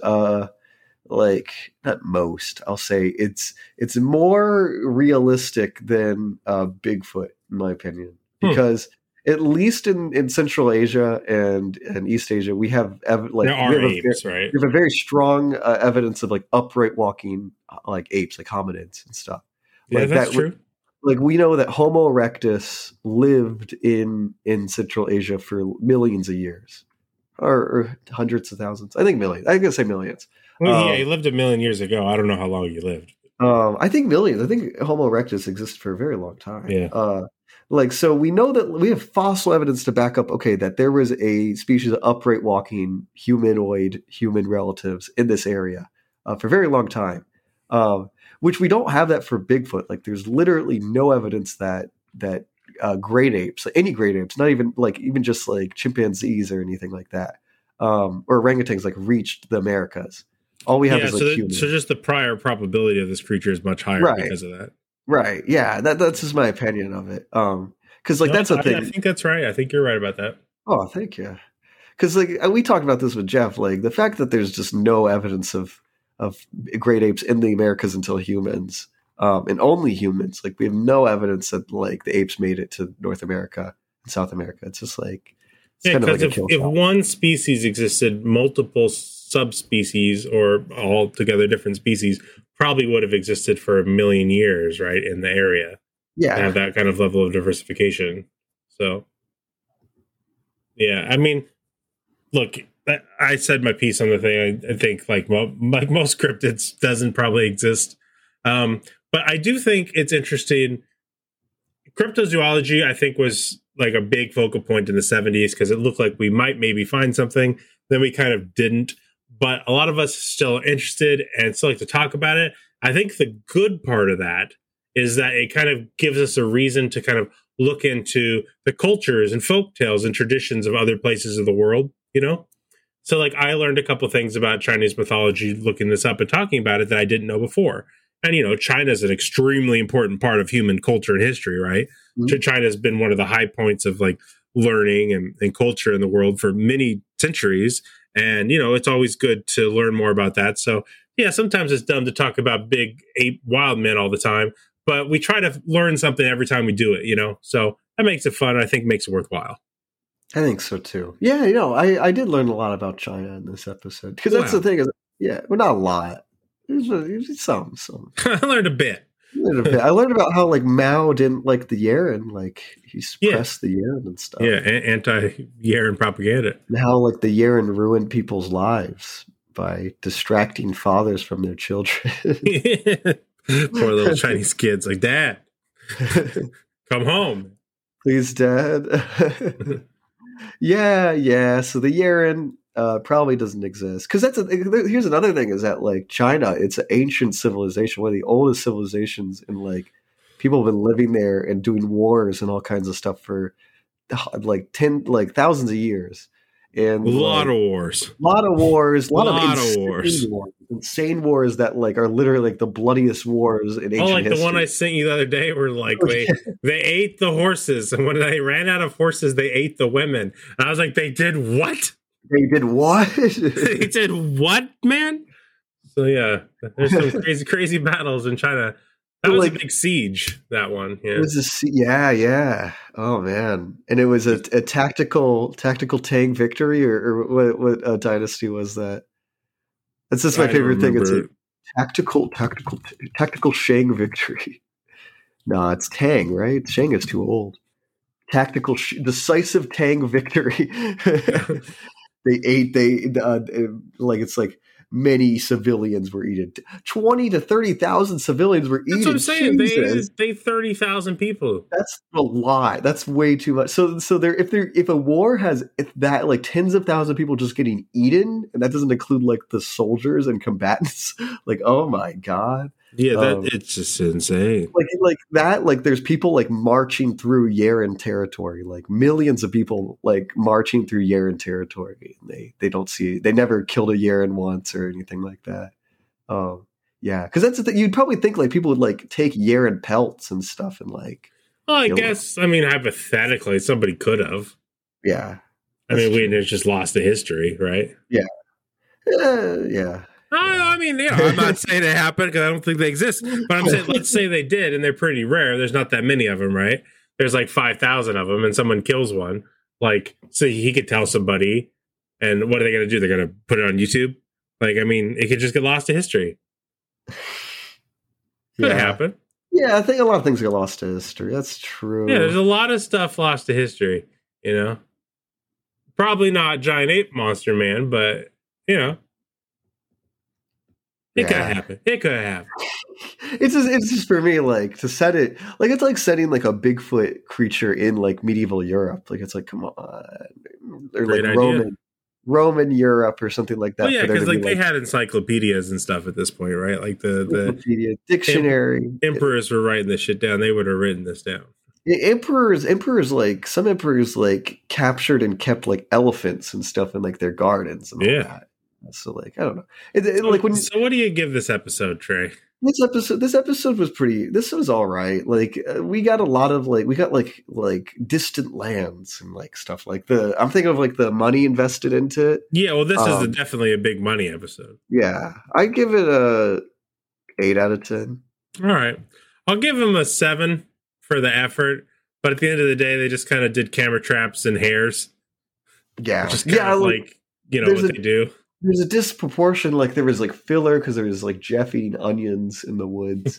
[SPEAKER 2] I'll say it's more realistic than Bigfoot in my opinion, because at least in Central Asia and East Asia we have apes, right? We have a very strong evidence of like upright walking like apes, like hominids and stuff.
[SPEAKER 9] Yeah,
[SPEAKER 2] like
[SPEAKER 9] that's true.
[SPEAKER 2] Like we know that Homo erectus lived in Central Asia for millions of years, or hundreds of thousands. I think millions. I'm gonna say millions.
[SPEAKER 9] Well, he lived 1 million years ago. I don't know how long he lived.
[SPEAKER 2] I think millions. I think Homo erectus existed for a very long time.
[SPEAKER 9] Yeah.
[SPEAKER 2] So we know that we have fossil evidence to back up, that there was a species of upright walking humanoid human relatives in this area for a very long time. Which we don't have that for Bigfoot. Like there's literally no evidence that great apes, any great apes, not even just like chimpanzees or anything like that, or orangutans like reached the Americas. All we have is like humans.
[SPEAKER 9] So just the prior probability of this creature is much higher because of that.
[SPEAKER 2] Right. Yeah. That's just my opinion of it. Because that's a thing.
[SPEAKER 9] I think that's right. I think you're right about that.
[SPEAKER 2] Oh, thank you. Because like we talked about this with Jeff, like the fact that there's just no evidence of great apes in the Americas until humans, and only humans. Like we have no evidence that like the apes made it to North America and South America. It's just like kind of like a kill shot.
[SPEAKER 9] If one species existed, multiple subspecies or altogether different species probably would have existed for 1 million years, right, in the area.
[SPEAKER 2] Yeah,
[SPEAKER 9] and have that kind of level of diversification. So, yeah, I mean, look. I said my piece on the thing. I think like most cryptids doesn't probably exist. But I do think it's interesting. Cryptozoology, I think, was like a big focal point in the 70s because it looked like we might maybe find something. Then we kind of didn't. But a lot of us still are interested and still like to talk about it. I think the good part of that is that it kind of gives us a reason to kind of look into the cultures and folk tales and traditions of other places of the world, So, like, I learned a couple things about Chinese mythology looking this up and talking about it that I didn't know before. And, China is an extremely important part of human culture and history, right? Mm-hmm. China has been one of the high points of, like, learning and culture in the world for many centuries. And, it's always good to learn more about that. So, yeah, sometimes it's dumb to talk about big ape wild men all the time. But we try to learn something every time we do it, So that makes it fun. I think makes it worthwhile.
[SPEAKER 2] I think so too. Yeah, I did learn a lot about China in this episode because that's the thing. Well, not a lot. Some.
[SPEAKER 9] I learned a bit.
[SPEAKER 2] I learned about how like Mao didn't like the Yeren, like he suppressed the Yeren and stuff.
[SPEAKER 9] Yeah, anti-Yeren propaganda.
[SPEAKER 2] And how like the Yeren ruined people's lives by distracting fathers from their children.
[SPEAKER 9] Poor little Chinese kids, like, Dad, come home,
[SPEAKER 2] please, Dad. Yeah. So the Yeren probably doesn't exist because here's another thing is that like China, it's an ancient civilization, one of the oldest civilizations, and like people have been living there and doing wars and all kinds of stuff for like thousands of years. And
[SPEAKER 9] a lot of wars,
[SPEAKER 2] a lot of insane wars that like are literally like the bloodiest wars in ancient history.
[SPEAKER 9] The one I sent you the other day where like they ate the horses, and when they ran out of horses, they ate the women. And I was like, they did what?
[SPEAKER 2] They did what?
[SPEAKER 9] They did what, man? So yeah, there's some crazy battles in China. That was like a big siege. That one, yeah.
[SPEAKER 2] It was yeah. Oh man, and it was a tactical Tang victory, or what dynasty was that? That's just my favorite thing. It's a tactical Shang victory. No, it's Tang, right? Shang is too old. Tactical decisive Tang victory. It's like many civilians were eaten. 20 to 30,000 civilians were eaten.
[SPEAKER 9] That's what I'm saying.
[SPEAKER 2] Jesus.
[SPEAKER 9] They 30,000 people.
[SPEAKER 2] That's a lot. That's way too much. So if a war has that like tens of thousands of people just getting eaten, and that doesn't include like the soldiers and combatants, like oh my god.
[SPEAKER 9] Yeah, it's just insane.
[SPEAKER 2] Like that, like there's people like marching through Yaren territory, like millions of people like marching through Yaren territory. And they never killed a Yaren once or anything like that. Yeah, because that's the thing. You'd probably think like people would like take Yaren pelts and stuff and like.
[SPEAKER 9] Well, I guess I mean hypothetically somebody could have.
[SPEAKER 2] Yeah,
[SPEAKER 9] I mean we just lost the history, right?
[SPEAKER 2] Yeah, yeah.
[SPEAKER 9] I mean, yeah, I'm not saying it happened because I don't think they exist. But I'm saying, let's say they did, and they're pretty rare. There's not that many of them, right? There's like 5,000 of them, and someone kills one. Like, so he could tell somebody, and what are they going to do? They're going to put it on YouTube? Like, I mean, it could just get lost to history. Could happen.
[SPEAKER 2] Yeah, I think a lot of things get lost to history. That's true.
[SPEAKER 9] Yeah, there's a lot of stuff lost to history, you know? Probably not Giant Ape Monster Man, but, you know. It could happen. It could happen.
[SPEAKER 2] It's just for me, like to set it, like it's like setting like a Bigfoot creature in like medieval Europe. Like it's like, come on, or
[SPEAKER 9] Great
[SPEAKER 2] like
[SPEAKER 9] idea.
[SPEAKER 2] Roman Europe or something like that.
[SPEAKER 9] Well, yeah, because like they had encyclopedias and stuff at this point, right? Like the
[SPEAKER 2] encyclopedia, dictionary.
[SPEAKER 9] Emperors were writing this shit down. They would have written this down.
[SPEAKER 2] Emperors, like some emperors, like captured and kept like elephants and stuff in like their gardens. And all that. So like I don't know.
[SPEAKER 9] So what do you give this episode, Trey?
[SPEAKER 2] This episode was pretty. This was all right. Like we got a lot of like distant lands and like stuff like I'm thinking of like the money invested into it.
[SPEAKER 9] Yeah, well, this is definitely a big money episode.
[SPEAKER 2] Yeah, I give it a 8 out of 10.
[SPEAKER 9] All right, I'll give them a 7 for the effort. But at the end of the day, they just kind of did camera traps and hairs.
[SPEAKER 2] Yeah,
[SPEAKER 9] just like you know what they do.
[SPEAKER 2] There's a disproportion, like there was like filler because there was like Jeff eating onions in the woods.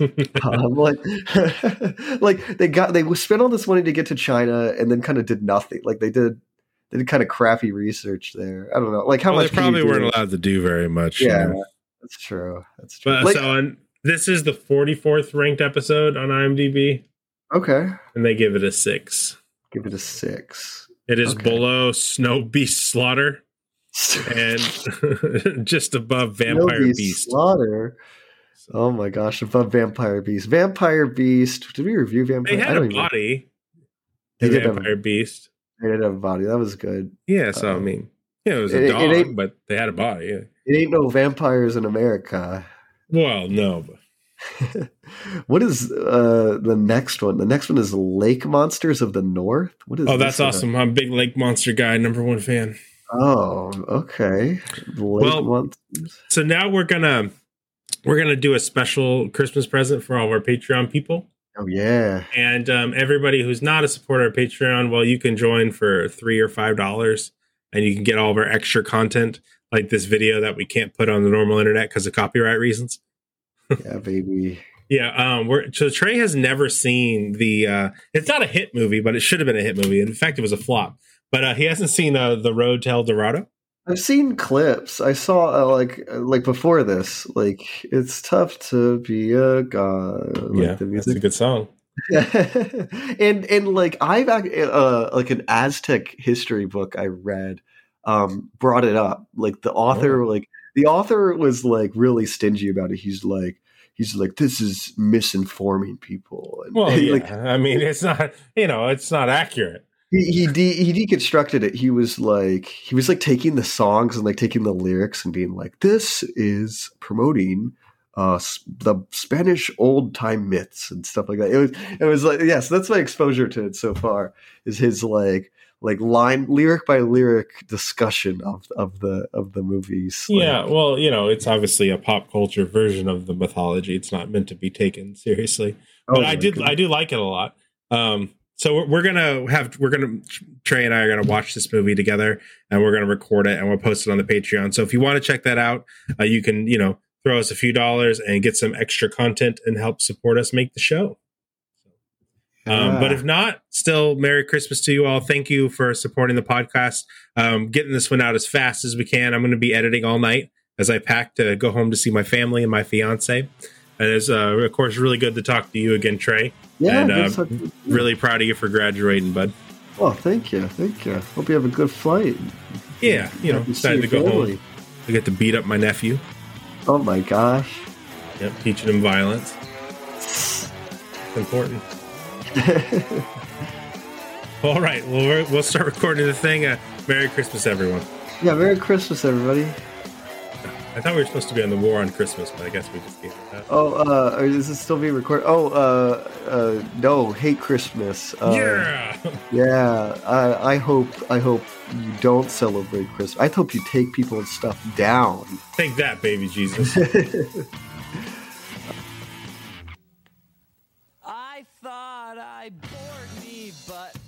[SPEAKER 2] Like they spent all this money to get to China and then kind of did nothing. Like they did kind of crappy research there. I don't know, like how much
[SPEAKER 9] they probably weren't allowed to do very much.
[SPEAKER 2] Yeah,
[SPEAKER 9] you know?
[SPEAKER 2] That's true.
[SPEAKER 9] But, like, this is the 44th ranked episode on IMDb.
[SPEAKER 2] Okay,
[SPEAKER 9] and they give it a 6.
[SPEAKER 2] Give it a 6.
[SPEAKER 9] It is below Snow Beast Slaughter. And just above Vampire Beast.
[SPEAKER 2] Slaughter. Oh my gosh, above Vampire Beast. Vampire Beast. Did we review Vampire?
[SPEAKER 9] They had a body.
[SPEAKER 2] They did
[SPEAKER 9] Vampire Beast.
[SPEAKER 2] They did have a body. That was good.
[SPEAKER 9] Yeah, so I mean, it was a dog, but they had a body. Yeah.
[SPEAKER 2] It ain't no vampires in America.
[SPEAKER 9] Well, no.
[SPEAKER 2] What is the next one? The next one is Lake Monsters of the North. What is?
[SPEAKER 9] Oh, that's awesome! I'm a big Lake Monster guy, #1 fan.
[SPEAKER 2] Oh, okay. Monsters.
[SPEAKER 9] So now we're gonna do a special Christmas present for all of our Patreon people.
[SPEAKER 2] Oh yeah!
[SPEAKER 9] And everybody who's not a supporter of Patreon, well, you can join for $3 or $5, and you can get all of our extra content, like this video that we can't put on the normal internet because of copyright reasons.
[SPEAKER 2] Yeah, baby.
[SPEAKER 9] Yeah, so Trey has never seen the. It's not a hit movie, but it should have been a hit movie. In fact, it was a flop. But he hasn't seen The Road to El Dorado.
[SPEAKER 2] I've seen clips. I saw like before this. Like it's tough to be a god.
[SPEAKER 9] Like the music. That's a good song.
[SPEAKER 2] and like I've like an Aztec history book I read brought it up. Like the author, the author was like really stingy about it. He's like, this is misinforming people. And,
[SPEAKER 9] well, yeah. I mean, it's not, it's not accurate.
[SPEAKER 2] He deconstructed it. He was like taking the songs and like taking the lyrics and being like, this is promoting the Spanish old time myths and stuff like that. It was like, yes, that's my exposure to it so far, is his like line lyric by lyric discussion of the movies.
[SPEAKER 9] Yeah, well, it's obviously a pop culture version of the mythology. It's not meant to be taken seriously, but I do like it a lot. So we're gonna Trey and I are gonna watch this movie together, and we're gonna record it and we'll post it on the Patreon. So if you want to check that out, you can throw us a few dollars and get some extra content and help support us make the show. But if not, still Merry Christmas to you all. Thank you for supporting the podcast. Getting this one out as fast as we can. I'm going to be editing all night as I pack to go home to see my family and my fiance. And it's, of course, really good to talk to you again, Trey.
[SPEAKER 2] Yeah,
[SPEAKER 9] and really proud of you for graduating, bud.
[SPEAKER 2] Oh, thank you. Hope you have a good flight.
[SPEAKER 9] Yeah, decided to go home. I get to beat up my nephew.
[SPEAKER 2] Oh my gosh.
[SPEAKER 9] Yep, teaching him violence. It's important. All right, well, we'll start recording the thing. Merry Christmas, everyone.
[SPEAKER 2] Yeah, Merry Christmas, everybody.
[SPEAKER 9] I thought we were supposed to be on the war on Christmas, but I guess we just gave it that.
[SPEAKER 2] Oh, is this still being recorded? No, hate Christmas.
[SPEAKER 9] Yeah.
[SPEAKER 2] I hope you don't celebrate Christmas. I hope you take people's stuff down.
[SPEAKER 9] Take that, baby Jesus.
[SPEAKER 12] I thought I bored me, but